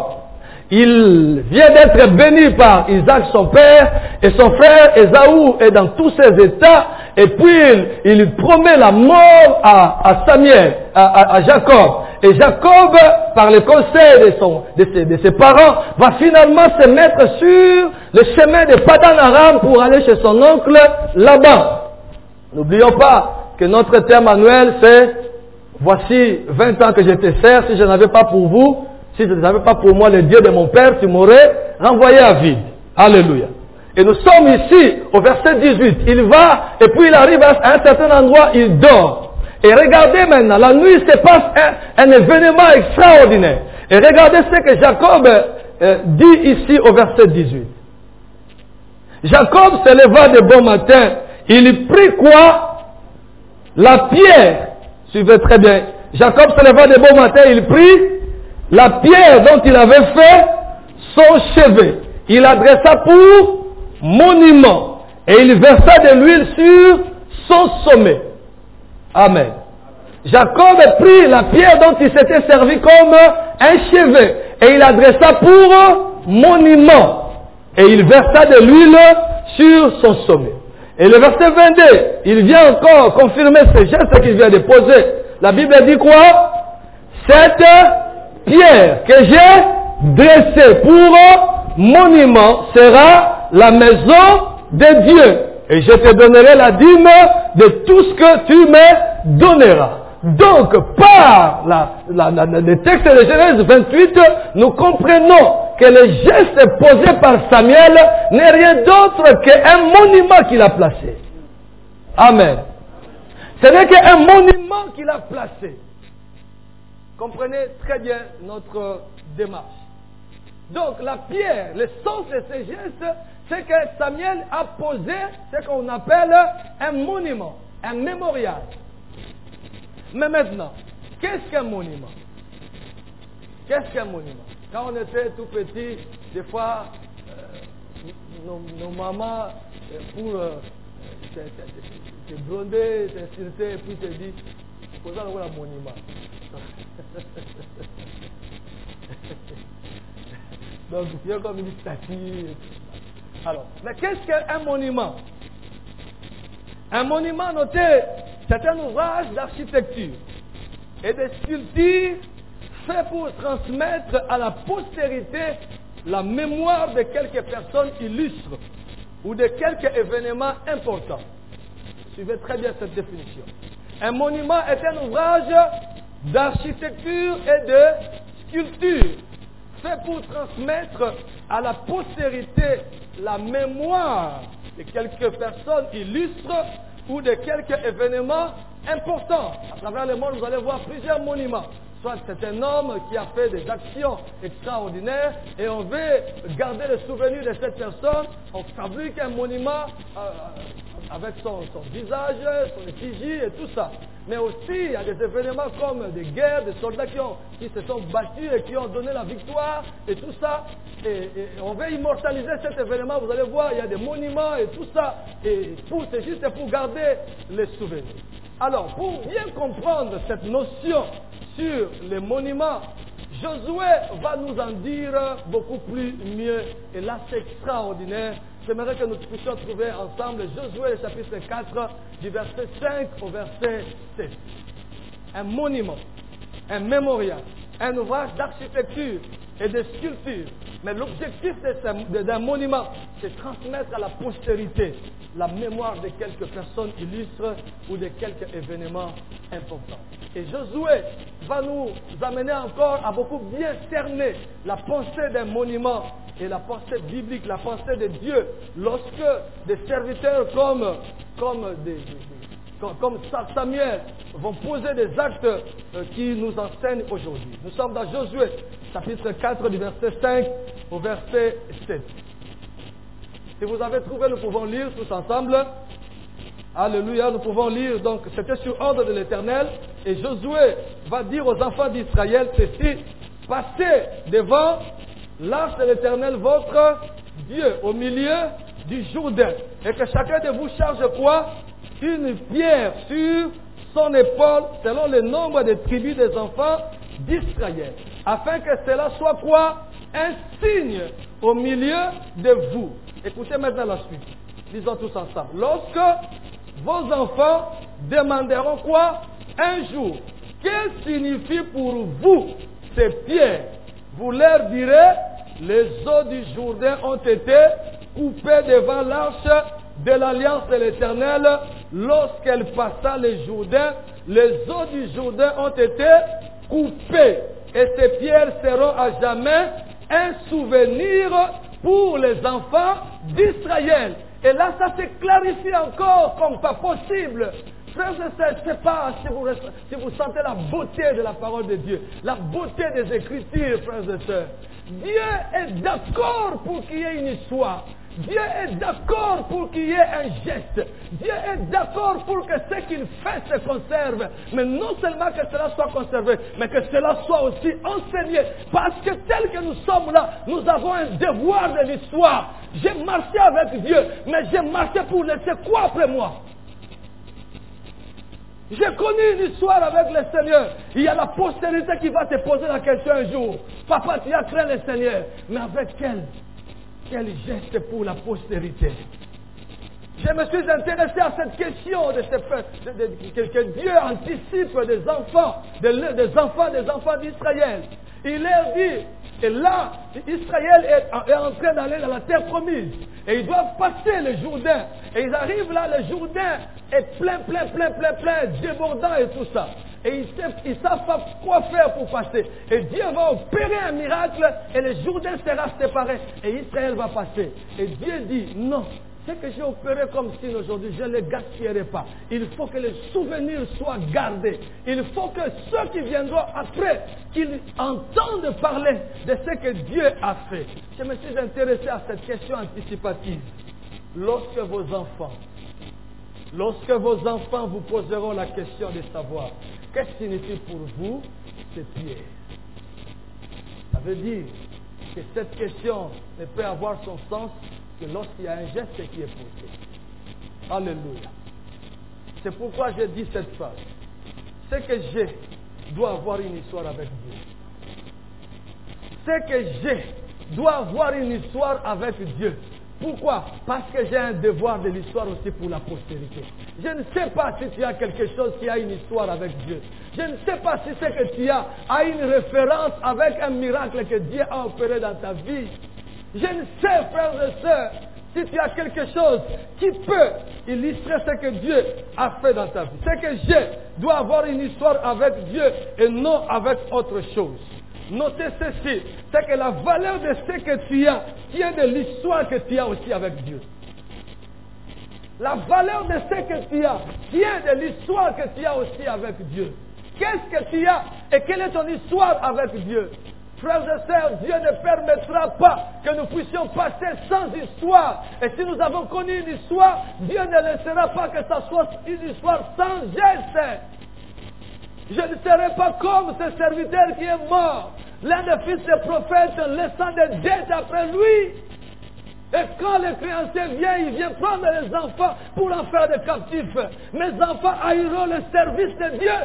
Il vient d'être béni par Isaac son père et son frère Ésaü est dans tous ses états et puis il, il promet la mort à, à Samuel, à, à, à Jacob. Et Jacob, par le conseil de, son, de, ses, de ses parents, va finalement se mettre sur le chemin de Padan Aram pour aller chez son oncle Laban. N'oublions pas que notre terme annuel c'est « Voici vingt ans que je te sers, si je n'avais pas pour vous, si je n'avais pas pour moi le Dieu de mon Père, tu m'aurais renvoyé à vide. » Alléluia. Et nous sommes ici au verset dix-huit. Il va et puis il arrive à un certain endroit, il dort. Et regardez maintenant, la nuit se passe un, un événement extraordinaire. Et regardez ce que Jacob euh, dit ici au verset dix-huit. Jacob se leva de bon matin, il prit quoi? La pierre. Suivez très bien. Jacob se leva de bon matin, il prit la pierre dont il avait fait son chevet. Il adressa pour monument et il versa de l'huile sur son sommet. Amen. Jacob prit la pierre dont il s'était servi comme un chevet et il adressa pour monument et il versa de l'huile sur son sommet. Et le verset vingt-deux, il vient encore confirmer ce geste qu'il vient de poser. La Bible dit quoi? Cette pierre que j'ai dressée pour monument sera la maison de Dieu. Et je te donnerai la dîme de tout ce que tu me donneras. Donc, par la, la, la, le texte de Genèse vingt-huit, nous comprenons que le geste posé par Samuel n'est rien d'autre qu'un monument qu'il a placé. Amen. Ce n'est qu'un monument qu'il a placé. Comprenez très bien notre démarche. Donc la pierre, le sens de ce geste, c'est que Samuel a posé ce qu'on appelle un monument, un mémorial. Mais maintenant, qu'est-ce qu'un monument? Qu'est-ce qu'un monument? Quand on était tout petit, des fois, euh, nos, nos mamans, pour euh, te, te, te gronder, t'insulter, puis te disent, posons un monument. Donc, il y a comme une statue. Alors, mais qu'est-ce qu'un monument? Un monument, notez, c'est un ouvrage d'architecture et de sculpture fait pour transmettre à la postérité la mémoire de quelques personnes illustres ou de quelque événement important. Suivez très bien cette définition. Un monument est un ouvrage d'architecture et de sculpture fait pour transmettre à la postérité la mémoire de quelques personnes illustres ou de quelques événements importants. À travers le monde, vous allez voir plusieurs monuments. Soit c'est un homme qui a fait des actions extraordinaires et on veut garder le souvenir de cette personne. On fabrique un monument euh, avec son, son visage, son effigie et tout ça. Mais aussi, il y a des événements comme des guerres, des soldats qui, ont, qui se sont battus et qui ont donné la victoire et tout ça. Et, et on veut immortaliser cet événement. Vous allez voir, il y a des monuments et tout ça. Et pour, c'est juste pour garder les souvenirs. Alors, pour bien comprendre cette notion sur les monuments, Josué va nous en dire beaucoup plus mieux. Et là, c'est extraordinaire. J'aimerais que nous puissions trouver ensemble Josué, le chapitre quatre, du verset cinq au verset sept. Un monument, un mémorial, un ouvrage d'architecture et de sculpture. Mais l'objectif d'un monument, c'est transmettre à la postérité la mémoire de quelques personnes illustres ou de quelques événements importants. Et Josué va nous amener encore à beaucoup bien cerner la pensée d'un monument et la pensée biblique, la pensée de Dieu, lorsque des serviteurs comme, comme, des, des, comme, comme Samuel vont poser des actes euh, qui nous enseignent aujourd'hui. Nous sommes dans Josué, chapitre quatre, du verset cinq au verset sept. Si vous avez trouvé, nous pouvons lire tous ensemble. Alléluia, nous pouvons lire. Donc, c'était sur ordre de l'Éternel. Et Josué va dire aux enfants d'Israël ceci: passez devant l'arche de l'Éternel, votre Dieu, au milieu du Jourdain. Et que chacun de vous charge quoi? Une pierre sur son épaule, selon le nombre de tribus des enfants d'Israël. Afin que cela soit quoi? Un signe au milieu de vous. Écoutez maintenant la suite. Lisons tous ensemble. Lorsque vos enfants demanderont quoi? Un jour. Que signifie pour vous ces pierres? Vous leur direz: les eaux du Jourdain ont été coupées devant l'arche de l'alliance de l'Éternel. Lorsqu'elle passa le Jourdain, les eaux du Jourdain ont été coupées. Et ces pierres seront à jamais un souvenir pour les enfants d'Israël. Et là, ça se clarifie encore comme pas possible. Frères et sœurs, je ne sais pas si vous, si vous sentez la beauté de la parole de Dieu, la beauté des Écritures, frères et sœurs. Dieu est d'accord pour qu'il y ait une histoire. Dieu est d'accord pour qu'il y ait un geste. Dieu est d'accord pour que ce qu'il fait se conserve. Mais non seulement que cela soit conservé, mais que cela soit aussi enseigné. Parce que tel que nous sommes là, nous avons un devoir de l'histoire. J'ai marché avec Dieu, mais j'ai marché pour laisser quoi après moi? J'ai connu une histoire avec le Seigneur. Il y a la postérité qui va te poser la question un jour. Papa, tu as craint le Seigneur. Mais avec quel, quel geste pour la postérité? Je me suis intéressé à cette question de, ce, de, de, que, que Dieu anticipe des enfants, de, des enfants, des enfants d'Israël. Il leur dit, et là, Israël est, est en train d'aller dans la terre promise. Et ils doivent passer le Jourdain. Et ils arrivent là, le Jourdain est plein, plein, plein, plein, plein, débordant et tout ça. Et ils ne savent pas quoi faire pour passer. Et Dieu va opérer un miracle et le Jourdain sera séparé. Et Israël va passer. Et Dieu dit, non. Ce que j'ai opéré comme signe aujourd'hui, je ne le gaspillerai pas. Il faut que les souvenirs soient gardés. Il faut que ceux qui viendront après, qu'ils entendent parler de ce que Dieu a fait. Je me suis intéressé à cette question anticipative. Lorsque vos enfants, lorsque vos enfants vous poseront la question de savoir qu'est-ce que signifie pour vous ces pierres, ça veut dire que cette question ne peut avoir son sens que lorsqu'il y a un geste qui est posé. Alléluia. C'est pourquoi je dis cette phrase. Ce que j'ai doit avoir une histoire avec Dieu. Ce que j'ai doit avoir une histoire avec Dieu. Pourquoi? Parce que j'ai un devoir de l'histoire aussi pour la postérité. Je ne sais pas si tu as quelque chose qui a une histoire avec Dieu. Je ne sais pas si ce que tu as a une référence avec un miracle que Dieu a opéré dans ta vie. Je ne sais, frères et sœurs, Si tu as quelque chose qui peut illustrer ce que Dieu a fait dans ta vie, ce que j'ai doit avoir une histoire avec Dieu et non avec autre chose. Notez ceci, c'est que la valeur de ce que tu as tient de l'histoire que tu as aussi avec Dieu. La valeur de ce que tu as tient de l'histoire que tu as aussi avec Dieu. Qu'est-ce que tu as et quelle est ton histoire avec Dieu? Frères et sœurs, Dieu ne permettra pas que nous puissions passer sans histoire. Et si nous avons connu une histoire, Dieu ne laissera pas que ça soit une histoire sans geste. Je ne serai pas comme ce serviteur qui est mort, l'un des fils des prophètes, laissant des dettes après lui. Et quand le créancier vient, il vient prendre les enfants pour en faire des captifs. Mes enfants haïront le service de Dieu.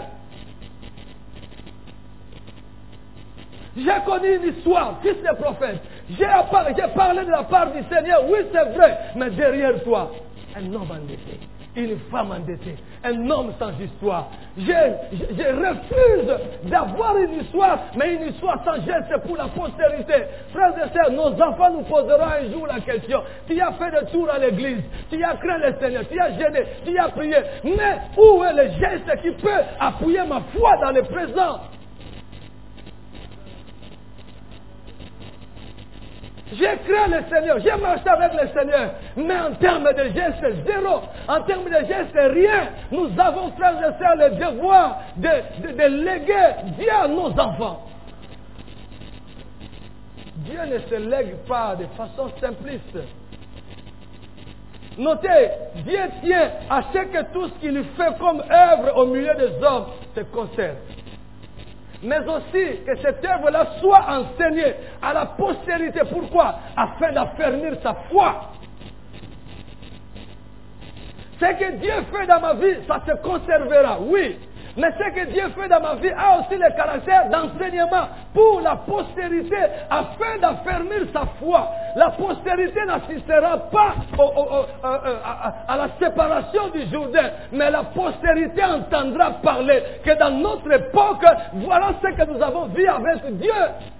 J'ai connu une histoire, fils de prophète. J'ai parlé de la part du Seigneur, oui c'est vrai, mais derrière toi, un homme endetté, une femme endettée, un homme sans histoire. Je, je, je refuse d'avoir une histoire, mais une histoire sans geste pour la postérité. Frères et sœurs, nos enfants nous poseront un jour la question. Tu as fait des tours à l'église, tu as craint le Seigneur, tu as gêné, tu as prié, mais où est le geste qui peut appuyer ma foi dans le présent? J'ai craint le Seigneur, j'ai marché avec le Seigneur, mais en termes de gestes, zéro. En termes de gestes, rien. Nous avons, frères et sœurs, le devoir de, de, de léguer Dieu à nos enfants. Dieu ne se lègue pas de façon simpliste. Notez, Dieu tient à ce que tout ce qu'il fait comme œuvre au milieu des hommes se conserve. Mais aussi que cette œuvre-là soit enseignée à la postérité. Pourquoi? Afin d'affermir sa foi. Ce que Dieu fait dans ma vie, ça se conservera, oui. Mais ce que Dieu fait dans ma vie a aussi le caractère d'enseignement pour la postérité, afin d'affermir sa foi. La postérité n'assistera pas au, au, au, à, à, à la séparation du Jourdain, mais la postérité entendra parler que dans notre époque, voilà ce que nous avons vu avec Dieu.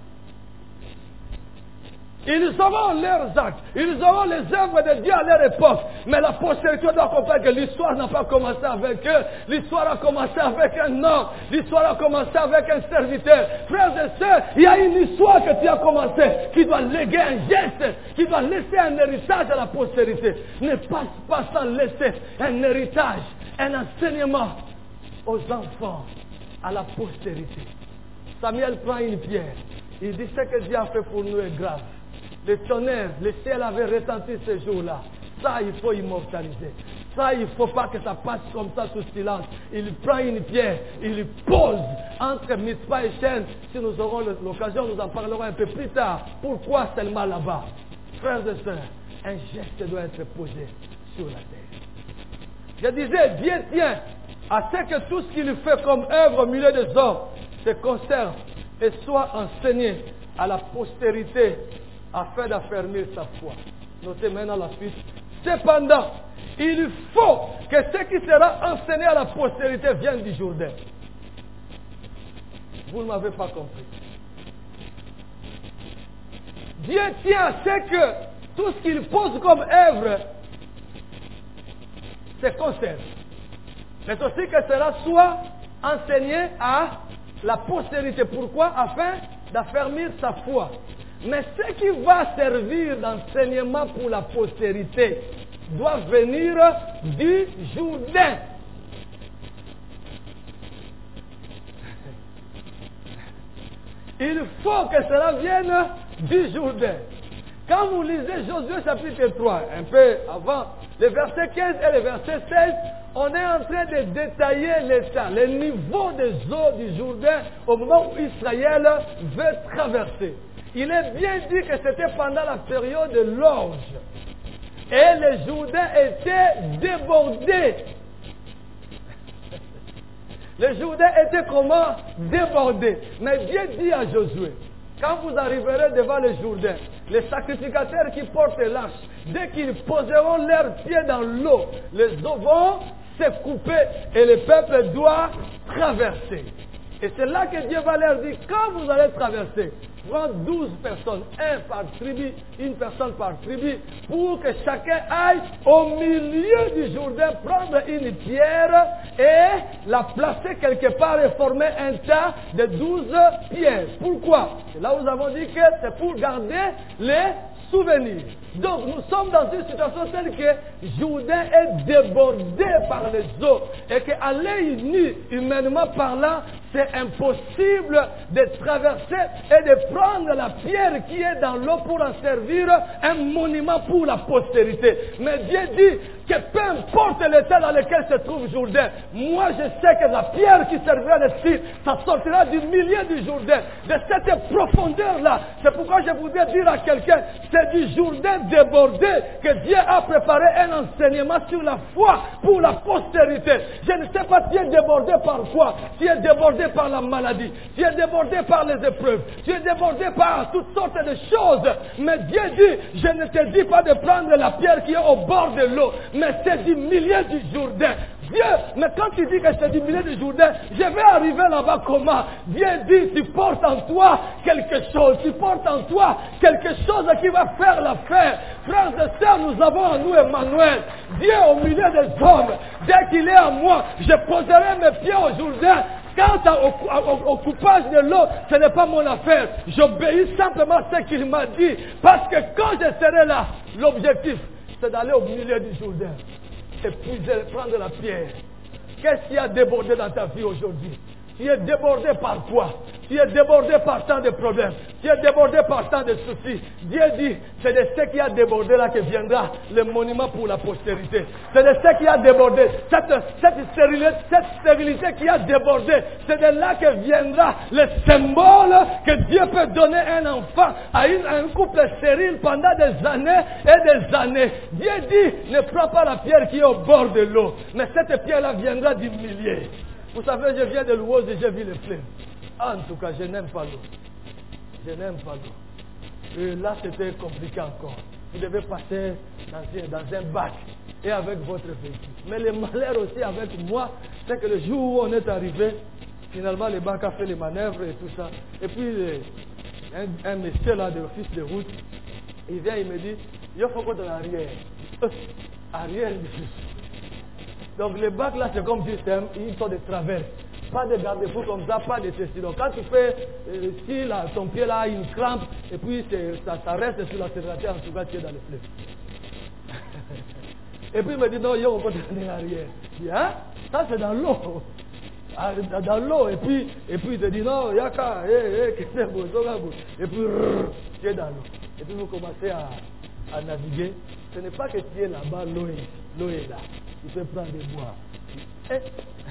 Ils auront leurs actes, ils auront les œuvres de Dieu à leur époque. Mais la postérité doit comprendre que l'histoire n'a pas commencé avec eux. L'histoire a commencé avec un homme. L'histoire a commencé avec un serviteur. Frères et sœurs, il y a une histoire que tu as commencé qui doit léguer un geste, qui doit laisser un héritage à la postérité. Ne passe pas sans laisser un héritage, un enseignement aux enfants, à la postérité. Samuel prend une pierre. Il dit ce que Dieu a fait pour nous est grave. Le tonnerre, le ciel avait retenti ce jour-là. Ça, il faut immortaliser. Ça, il ne faut pas que ça passe comme ça sous silence. Il prend une pierre, il pose entre Mitzpah et Chêne. Si nous aurons l'occasion, nous en parlerons un peu plus tard. Pourquoi seulement là-bas? Frères et sœurs, un geste doit être posé sur la terre. Je disais, Dieu tient à ce que tout ce qu'il fait comme œuvre au milieu des hommes se conserve et soit enseigné à la postérité afin d'affermir sa foi. Notez maintenant la suite. Cependant, il faut que ce qui sera enseigné à la postérité vienne du Jourdain. Vous ne m'avez pas compris. Dieu tient à ce que tout ce qu'il pose comme œuvre se conserve. Mais aussi que cela soit enseigné à la postérité. Pourquoi? Afin d'affermir sa foi. Mais ce qui va servir d'enseignement pour la postérité doit venir du Jourdain. Il faut que cela vienne du Jourdain. Quand vous lisez Josué chapitre trois, un peu avant, les versets quinze et le verset seize, on est en train de détailler l'état, le niveau des eaux du Jourdain au moment où Israël veut traverser. Il est bien dit que c'était pendant la période de l'orge. Et le Jourdain était débordé. Le Jourdain était comment? Débordé. Mais Dieu dit à Josué, quand vous arriverez devant le Jourdain, les sacrificateurs qui portent l'arche, dès qu'ils poseront leurs pieds dans l'eau, les eaux vont se couper et le peuple doit traverser. Et c'est là que Dieu va leur dire, quand vous allez traverser, prends douze personnes, un par tribu, une personne par tribu, pour que chacun aille au milieu du Jourdain, prendre une pierre et la placer quelque part et former un tas de douze pierres. Pourquoi? Et là, nous avons dit que c'est pour garder les souvenirs. Donc, nous sommes dans une situation telle que Jourdain est débordé par les eaux et qu'à l'œil nu, humainement parlant, c'est impossible de traverser et de prendre la pierre qui est dans l'eau pour en servir un monument pour la postérité. Mais Dieu dit que peu importe l'état dans lequel se trouve Jourdain, moi je sais que la pierre qui servira de style, ça sortira du milieu du Jourdain, de cette profondeur-là. C'est pourquoi je voudrais dire à quelqu'un, c'est du Jourdain débordé que Dieu a préparé un enseignement sur la foi pour la postérité. Je ne sais pas, tu es débordé par quoi? Tu es débordé par la maladie, tu es débordé par les épreuves, tu es débordé par toutes sortes de choses. Mais Dieu dit, je ne te dis pas de prendre la pierre qui est au bord de l'eau, mais c'est du milieu du Jourdain. Dieu, mais quand tu dis que c'est du milieu du Jourdain, je vais arriver là-bas comment? Dieu dit, tu portes en toi quelque chose, tu portes en toi quelque chose qui va faire l'affaire. Frères et sœurs, nous avons en nous Emmanuel. Dieu au milieu des hommes, dès qu'il est à moi, je poserai mes pieds au Jourdain. Quant au, au, au coupage de l'eau, ce n'est pas mon affaire. J'obéis simplement à ce qu'il m'a dit. Parce que quand je serai là, l'objectif, c'est d'aller au milieu du Jourdain. Et puis de prendre la pierre. Qu'est-ce qui a débordé dans ta vie aujourd'hui? Tu es débordé par quoi? Tu es débordé par tant de problèmes. Tu es débordé par tant de soucis. Dieu dit, c'est de ce qui a débordé là que viendra le monument pour la postérité. C'est de ce qui a débordé. Cette, cette, stérilité, cette stérilité qui a débordé, c'est de là que viendra le symbole que Dieu peut donner un enfant à, une, à un couple stérile pendant des années et des années. Dieu dit, ne prends pas la pierre qui est au bord de l'eau, mais cette pierre-là viendra du milieu. Vous savez, je viens de l'Ouose et j'ai vu les fleuves. En tout cas, je n'aime pas l'eau. Je n'aime pas l'eau. Et là, c'était compliqué encore. Vous devez passer dans un, dans un bac et avec votre véhicule. Mais le malheur aussi avec moi, c'est que le jour où on est arrivé, finalement, le bac a fait les manœuvres et tout ça. Et puis, un, un monsieur là de l'office de route, il vient, il me dit, il faut qu'on donne arrière. Arrière, donc le bac là, c'est comme si c'est une sorte de traverse. Pas de garde-fou comme ça, pas de ceci. Donc quand tu fais, euh, si là, ton pied là a une crampe, et puis ça, ça reste sur la sécurité, en tout cas tu es dans le fleuve. Et puis il me dit, non, yo, on peut donner arrière. Je dis, hein? Ça c'est dans l'eau. Dans l'eau, et puis, et puis il te dit, non, yaka, hé, hé, qu'est-ce que c'est beau, et puis, tu es dans l'eau. Et puis vous commencez à, à naviguer. Ce n'est pas que tu es là-bas, l'eau est, l'eau est là. Tu peux prendre des bois. Eh?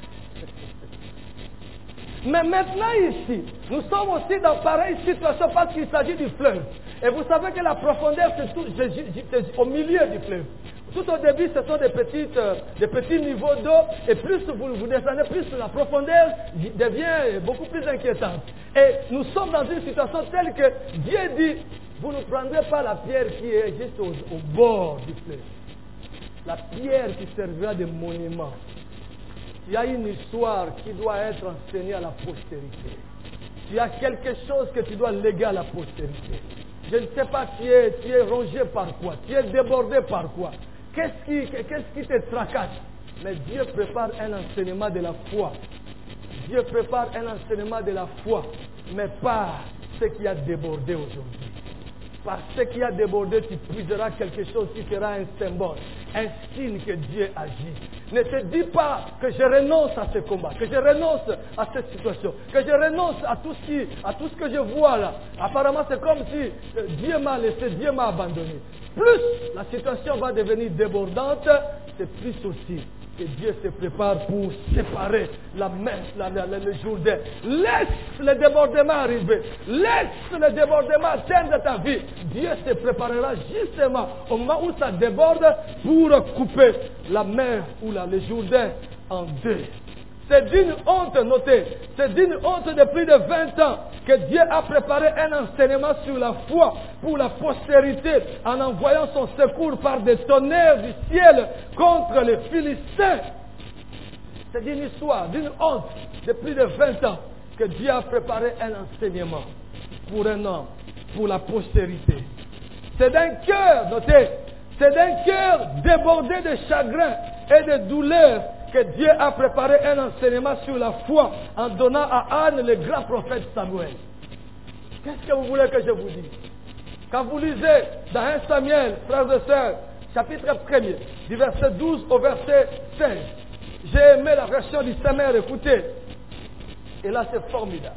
Mais maintenant ici, nous sommes aussi dans pareille situation parce qu'il s'agit du fleuve. Et vous savez que la profondeur, c'est au milieu du fleuve. Tout au début, ce sont des, petites, des petits niveaux d'eau. Et plus vous, vous descendez, plus la profondeur devient beaucoup plus inquiétante. Et nous sommes dans une situation telle que Dieu dit, vous ne prendrez pas la pierre qui est juste au, au bord du fleuve. La pierre qui servira de monument. Il y a une histoire qui doit être enseignée à la postérité. Il y a quelque chose que tu dois léguer à la postérité. Je ne sais pas, tu es, tu es rongé par quoi, tu es débordé par quoi. Qu'est-ce qui, qu'est-ce qui te tracasse? Mais Dieu prépare un enseignement de la foi. Dieu prépare un enseignement de la foi, mais pas ce qui a débordé aujourd'hui. Par ce qui a débordé, tu puiseras quelque chose qui sera un symbole, un signe que Dieu agit. Ne te dis pas que je renonce à ce combat, que je renonce à cette situation, que je renonce à tout ce, qui, à tout ce que je vois là. Apparemment, c'est comme si Dieu m'a laissé, Dieu m'a abandonné. Plus la situation va devenir débordante, c'est plus aussi que Dieu se prépare pour séparer la mer, la, la, la, le Jourdain. Laisse le débordement arriver. Laisse le débordement atteindre ta vie. Dieu se préparera justement au moment où ça déborde pour couper la mer ou la, le Jourdain en deux. C'est d'une honte, notez, c'est d'une honte de plus de vingt ans que Dieu a préparé un enseignement sur la foi pour la postérité en envoyant son secours par des tonnerres du ciel contre les Philistins. C'est d'une histoire, d'une honte de plus de vingt ans que Dieu a préparé un enseignement pour un homme, pour la postérité. C'est d'un cœur, notez, c'est d'un cœur débordé de chagrin et de douleur que Dieu a préparé un enseignement sur la foi en donnant à Anne le grand prophète Samuel. Qu'est-ce que vous voulez que je vous dise? Quand vous lisez dans un Samuel, frères et sœurs, chapitre premier, du verset douze au verset seize, j'ai aimé la version du Samuel, écoutez. Et là, c'est formidable.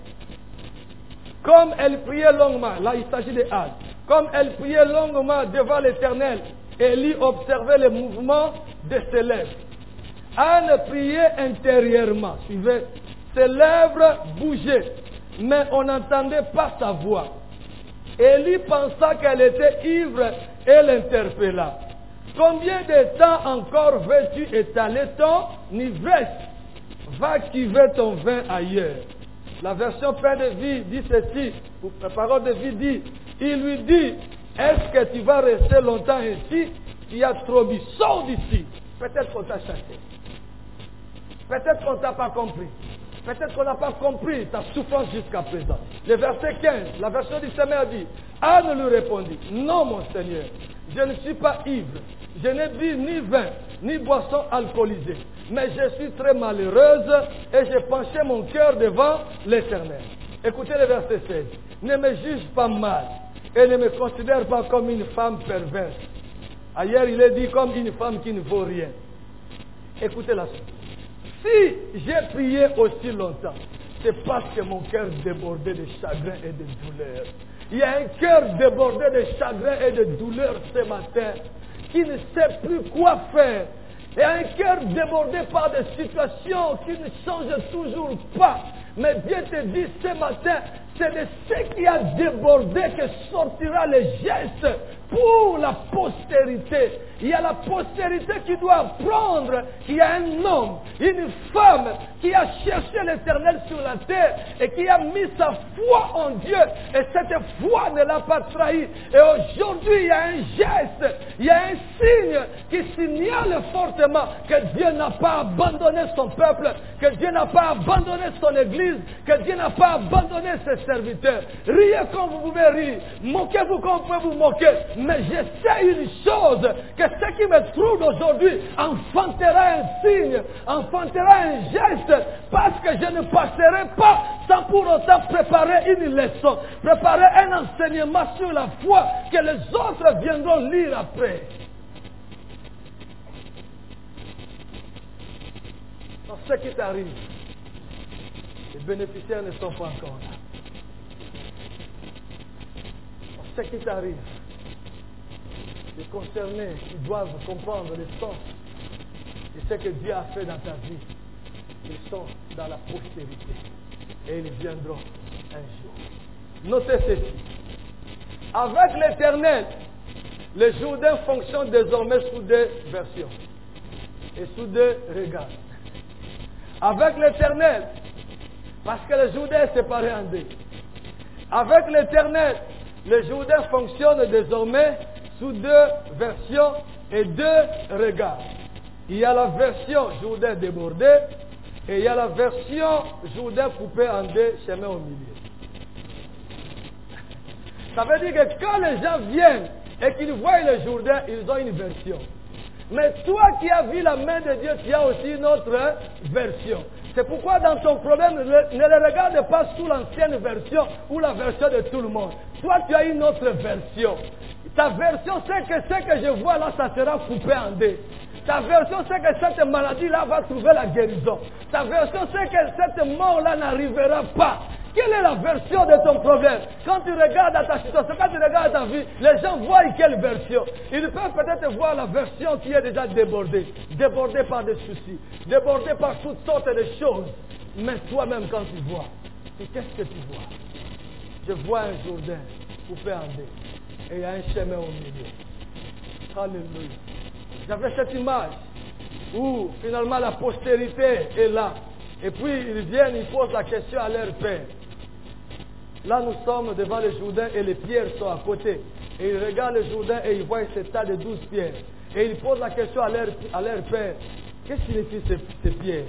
Comme elle priait longuement, là il s'agit de Anne, comme elle priait longuement devant l'Éternel, Élie observait les mouvements de ses lèvres. Anne priait intérieurement, suivez, ses lèvres bougeaient, mais on n'entendait pas sa voix. Élie pensa qu'elle était ivre et l'interpella. Combien de temps encore veux-tu étaler ton ivresse? Va cuver ton vin ailleurs. La version Pain de vie dit ceci, la parole de vie dit, il lui dit, est-ce que tu vas rester longtemps ici? Tu as trop bu, sors d'ici. Peut-être qu'on t'a chassé. Peut-être qu'on ne t'a pas compris. Peut-être qu'on n'a pas compris ta souffrance jusqu'à présent. Le verset quinze, la version du Seigneur dit, Anne lui répondit, non mon Seigneur, je ne suis pas ivre, je n'ai bu ni vin, ni boisson alcoolisée, mais je suis très malheureuse et j'ai penché mon cœur devant l'Éternel. Écoutez le verset seize, ne me juge pas mal et ne me considère pas comme une femme perverse. Ailleurs il est dit comme une femme qui ne vaut rien. Écoutez la suite. Si j'ai prié aussi longtemps, c'est parce que mon cœur débordait de chagrin et de douleur. Il y a un cœur débordé de chagrin et de douleur ce matin qui ne sait plus quoi faire. Il y a un cœur débordé par des situations qui ne changent toujours pas. Mais Dieu te dit ce matin, c'est de ce qui a débordé que sortira le geste pour la postérité. Il y a la postérité qui doit apprendre qu'il y a un homme, une femme qui a cherché l'Éternel sur la terre et qui a mis sa foi en Dieu. Et cette foi ne l'a pas trahi. Et aujourd'hui, il y a un geste, il y a un signe qui signale fortement que Dieu n'a pas abandonné son peuple, que Dieu n'a pas abandonné son église, que Dieu n'a pas abandonné ses serviteurs. Riez comme vous pouvez rire, moquez-vous comme vous pouvez vous moquer. Mais je sais une chose, que ce qui me trouve aujourd'hui enfantera un signe, enfantera un geste, parce que je ne passerai pas sans pour autant préparer une leçon, préparer un enseignement sur la foi que les autres viendront lire après. Dans ce qui t'arrive, les bénéficiaires ne sont pas encore là. Dans ce qui t'arrive, les concernés, ils doivent comprendre le sens de ce que Dieu a fait dans ta vie. Ils sont dans la postérité et ils viendront un jour. Notez ceci. Avec l'Éternel, les Jourdains fonctionnent désormais sous deux versions et sous deux regards. Avec l'Éternel, parce que le Jourdain est séparé en deux. Avec l'Éternel, les Jourdains fonctionnent désormais sous deux versions et deux regards. Il y a la version Jourdain débordé et il y a la version Jourdain coupé en deux chemins au milieu. Ça veut dire que quand les gens viennent et qu'ils voient le Jourdain, ils ont une version. Mais toi qui as vu la main de Dieu, tu as aussi une autre version. C'est pourquoi dans ton problème, ne le regarde pas sous l'ancienne version ou la version de tout le monde. Toi, tu as une autre version. Ta version, c'est que ce que je vois là, ça sera coupé en deux. Ta version, c'est que cette maladie-là va trouver la guérison. Ta version, c'est que cette mort-là n'arrivera pas. Quelle est la version de ton problème? Quand tu regardes à ta situation, quand tu regardes ta vie, les gens voient quelle version? Ils peuvent peut-être voir la version qui est déjà débordée. Débordée par des soucis. Débordée par toutes sortes de choses. Mais toi-même, quand tu vois, qu'est-ce que tu vois? Je vois un Jourdain coupé en deux. Et il y a un chemin au milieu. Alléluia. J'avais cette image où finalement la postérité est là. Et puis ils viennent, ils posent la question à leur père. Là nous sommes devant le Jourdain et les pierres sont à côté. Et ils regardent le Jourdain et ils voient ce tas de douze pierres. Et ils posent la question à leur, à leur père. Qu'est-ce que signifient ces, ces pierres?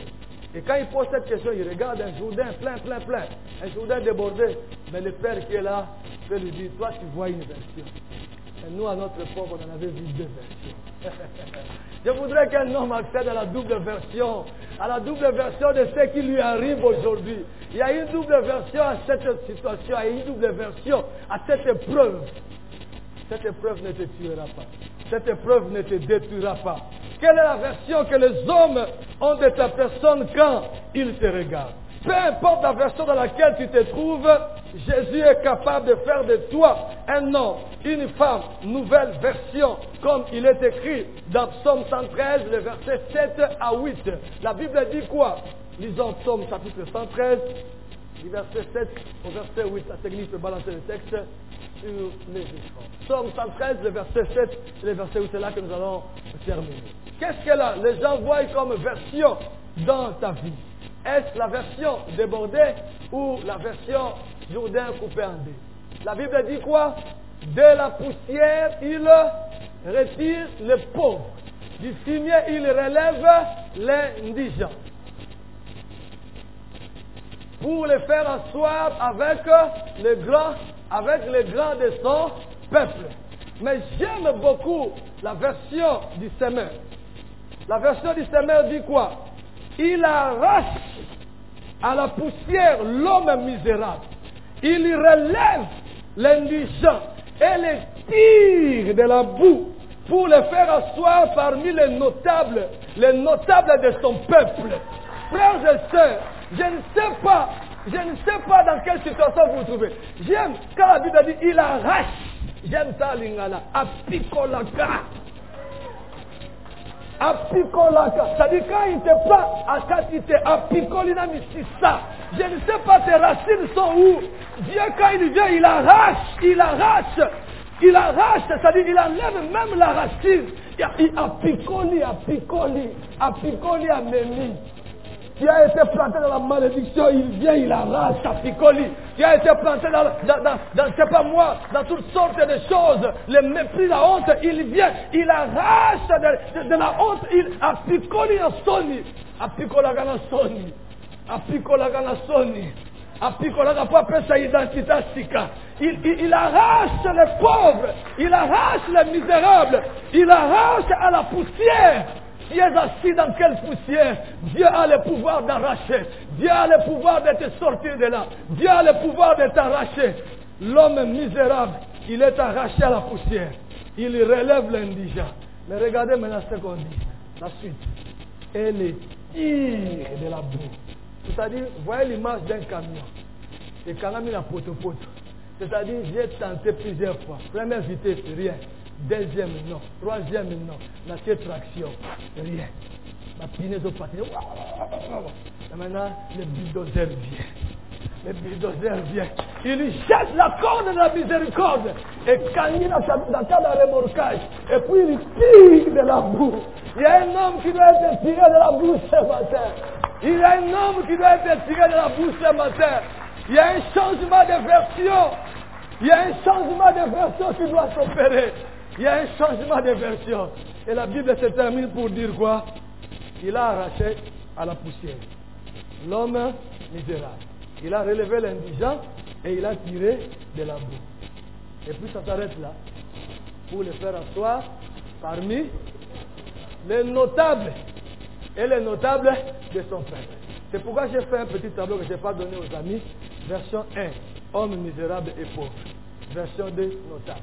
Et quand il pose cette question, il regarde un Jourdain plein, plein, plein. Un Jourdain débordé. Mais le père qui est là peut lui dire, toi tu vois une version. Et nous, à notre époque, on en avait vu deux versions. Je voudrais qu'un homme accède à la double version. À la double version de ce qui lui arrive aujourd'hui. Il y a une double version à cette situation. Il y a une double version à cette épreuve. Cette épreuve ne te tuera pas. Cette épreuve ne te détruira pas. Quelle est la version que les hommes ont de ta personne quand ils te regardent? Peu importe la version dans laquelle tu te trouves, Jésus est capable de faire de toi un homme, une femme, nouvelle version, comme il est écrit dans Psaume cent treize, le verset sept à huit. La Bible dit quoi? Lisons Psaume chapitre cent treize, du verset sept au verset huit. La technique peut balancer le texte sur les écrans. Psaume cent treize, le verset sept et le verset huit. C'est là que nous allons terminer. Qu'est-ce que là, les gens voient comme version dans ta vie? Est-ce la version débordée ou la version Jourdain coupé en deux? La Bible dit quoi? De la poussière, il retire les pauvres. Du fumier, il relève l'indigent. Pour les faire asseoir avec les grands, avec les grands de son peuple. Mais j'aime beaucoup la version du semeur. La version du semeur dit quoi? Il arrache à la poussière l'homme misérable. Il relève l'indigent et les tire de la boue pour le faire asseoir parmi les notables, les notables de son peuple. Frères et sœurs, je ne sais pas, je ne sais pas dans quelle situation vous vous trouvez. J'aime quand la Bible dit il arrache. J'aime ça lingala. Apikolaka. Apikolaka. C'est-à-dire quand il te prend à quantité, apikolina misissa. Je ne sais pas tes racines sont où. Dieu quand il vient, il arrache, il arrache. Il arrache, c'est-à-dire il enlève même la racine. Il apicoli, apicoli, apicoli à Mémi. Qui a été planté dans la malédiction, il vient, il arrache sa picoli. Qui a été planté dans, dans, dans, dans, je sais pas moi, dans toutes sortes de choses, le mépris, la honte, il vient, il arrache de, de, de la honte, il a picoli à soni, a picola gana soni, a picola gana soni, a picola gana pas sa identité sika. Il, il, il arrache les pauvres, il arrache les misérables, il arrache à la poussière. Tu es assis dans quelle poussière? Dieu a le pouvoir d'arracher. Dieu a le pouvoir de te sortir de là. Dieu a le pouvoir de t'arracher. L'homme misérable, il est arraché à la poussière. Il relève l'indigent. Mais regardez maintenant ce qu'on dit. La suite. Et les tire de la boue. C'est-à-dire, voyez l'image d'un camion. Le camion il a poteau-poteau. C'est-à-dire, j'ai tenté plusieurs fois. Première vitesse, rien. Deuxième, non. Troisième, non. La traction, rien. La pineuse au patin. Et maintenant, le bulldozer vient. Le bulldozer vient. Il jette la corde de la miséricorde. Et quand il est dans le cas de remorquage, et puis il tire de la boue. Il y a un homme qui doit être tiré de la boue ce matin. Il y a un homme qui doit être tiré de la boue ce matin. Il y a un changement de version. Il y a un changement de version qui doit s'opérer. Il y a un changement de version. Et la Bible se termine pour dire quoi? Il a arraché à la poussière l'homme misérable. Il a relevé l'indigent et il a tiré de la boue. Et puis ça s'arrête là. Pour le faire asseoir parmi les notables. Et les notables de son peuple. C'est pourquoi j'ai fait un petit tableau que je n'ai pas donné aux amis. Version un, homme misérable et pauvre. Version deux, notable.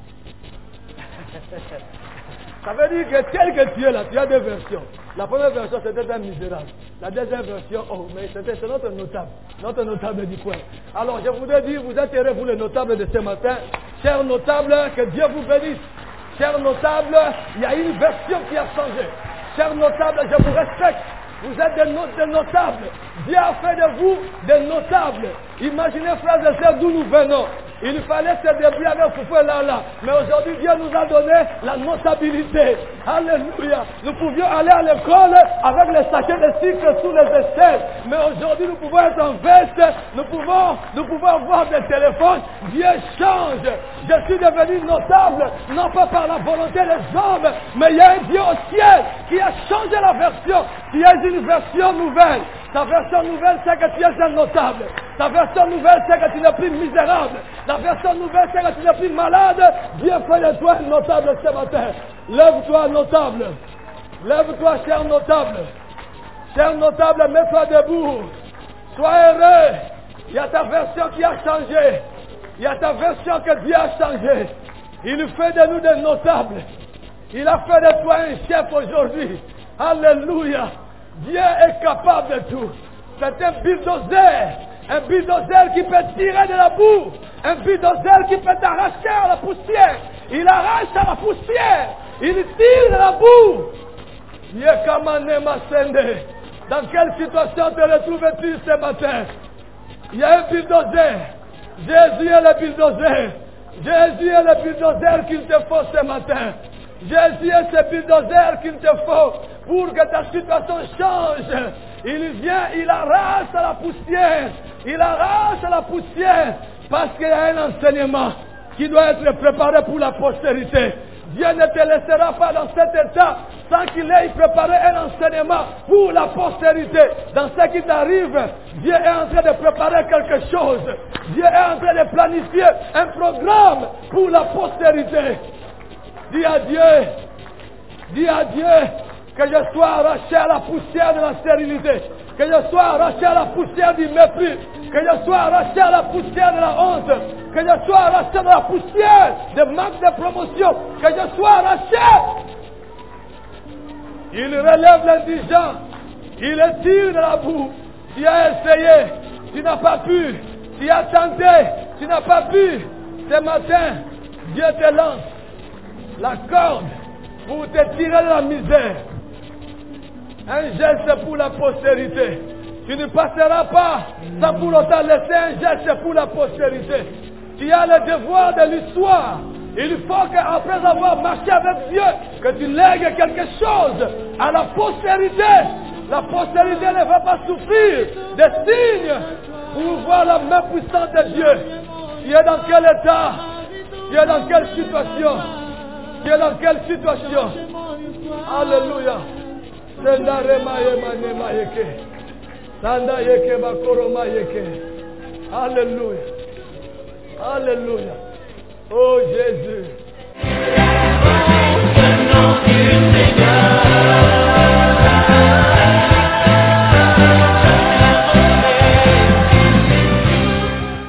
Ça veut dire que tel que tu es là, tu as deux versions. La première version, c'était un misérable. La deuxième version, oh, mais c'était notre notable. Notre notable du coin. Alors, je voudrais dire, vous êtes heureux, vous les notables de ce matin. Chers notables, que Dieu vous bénisse. Chers notables, il y a une version qui a changé. Chers notables, je vous respecte. Vous êtes des, not des notables. Dieu a fait de vous des notables. Imaginez, frères et sœurs, d'où nous venons. Il fallait se débrouiller avec Foufou là là. Mais aujourd'hui, Dieu nous a donné la notabilité. Alléluia. Nous pouvions aller à l'école avec les sachets de sucre sous les aisselles. Mais aujourd'hui, nous pouvons être en veste. Nous pouvons, nous pouvons avoir des téléphones. Dieu change. Je suis devenu notable, non pas par la volonté des hommes, mais il y a un Dieu au ciel qui a changé la version, qui est une version nouvelle. Ta version nouvelle, c'est que tu es un notable. Ta version nouvelle, c'est que tu n'es plus misérable. La version nouvelle, c'est que tu n'es plus malade. Dieu fait de toi un notable ce matin. Lève-toi, notable. Lève-toi, cher notable. Cher notable, mets-toi debout. Sois heureux. Il y a ta version qui a changé. Il y a ta version que Dieu a changé. Il fait de nous des notables. Il a fait de toi un chef aujourd'hui. Alléluia. Dieu est capable de tout. C'est un bulldozer. Un bulldozer qui peut tirer de la boue. Un bulldozer qui peut t'arracher à la poussière. Il arrache à la poussière. Il tire de la boue. Dans quelle situation te retrouves-tu ce matin? Il y a un bulldozer. Jésus est le bulldozer. Jésus est le bulldozer qu'il te faut ce matin. Jésus est ce bulldozer qu'il te faut pour que ta situation change. Il vient, il arrache à la poussière. Il arrache à la poussière parce qu'il y a un enseignement qui doit être préparé pour la postérité. Dieu ne te laissera pas dans cet état sans qu'il ait préparé un enseignement pour la postérité. Dans ce qui t'arrive, Dieu est en train de préparer quelque chose. Dieu est en train de planifier un programme pour la postérité. Dis à Dieu, dis à Dieu que je sois arraché à la poussière de la stérilité, que je sois arraché à la poussière du mépris, que je sois arraché à la poussière de la honte, que je sois arraché à la poussière de manque de promotion, que je sois arraché. Il relève l'indigent, il le tire de la boue. Tu as essayé, tu n'as pas pu, tu as tenté, tu n'as pas pu. Ce matin, Dieu te lance la corde pour te tirer de la misère. Un geste pour la postérité. Tu ne passeras pas sans pour autant laisser un geste pour la postérité. Tu as le devoir de l'histoire. Il faut qu'après avoir marché avec Dieu, que tu lègues quelque chose à la postérité. La postérité ne va pas souffrir des signes pour voir la main puissante de Dieu. Tu es dans quel état? Tu es dans quelle situation? Tu es dans quelle situation? Alléluia. Alléluia. Alléluia. Oh Jésus.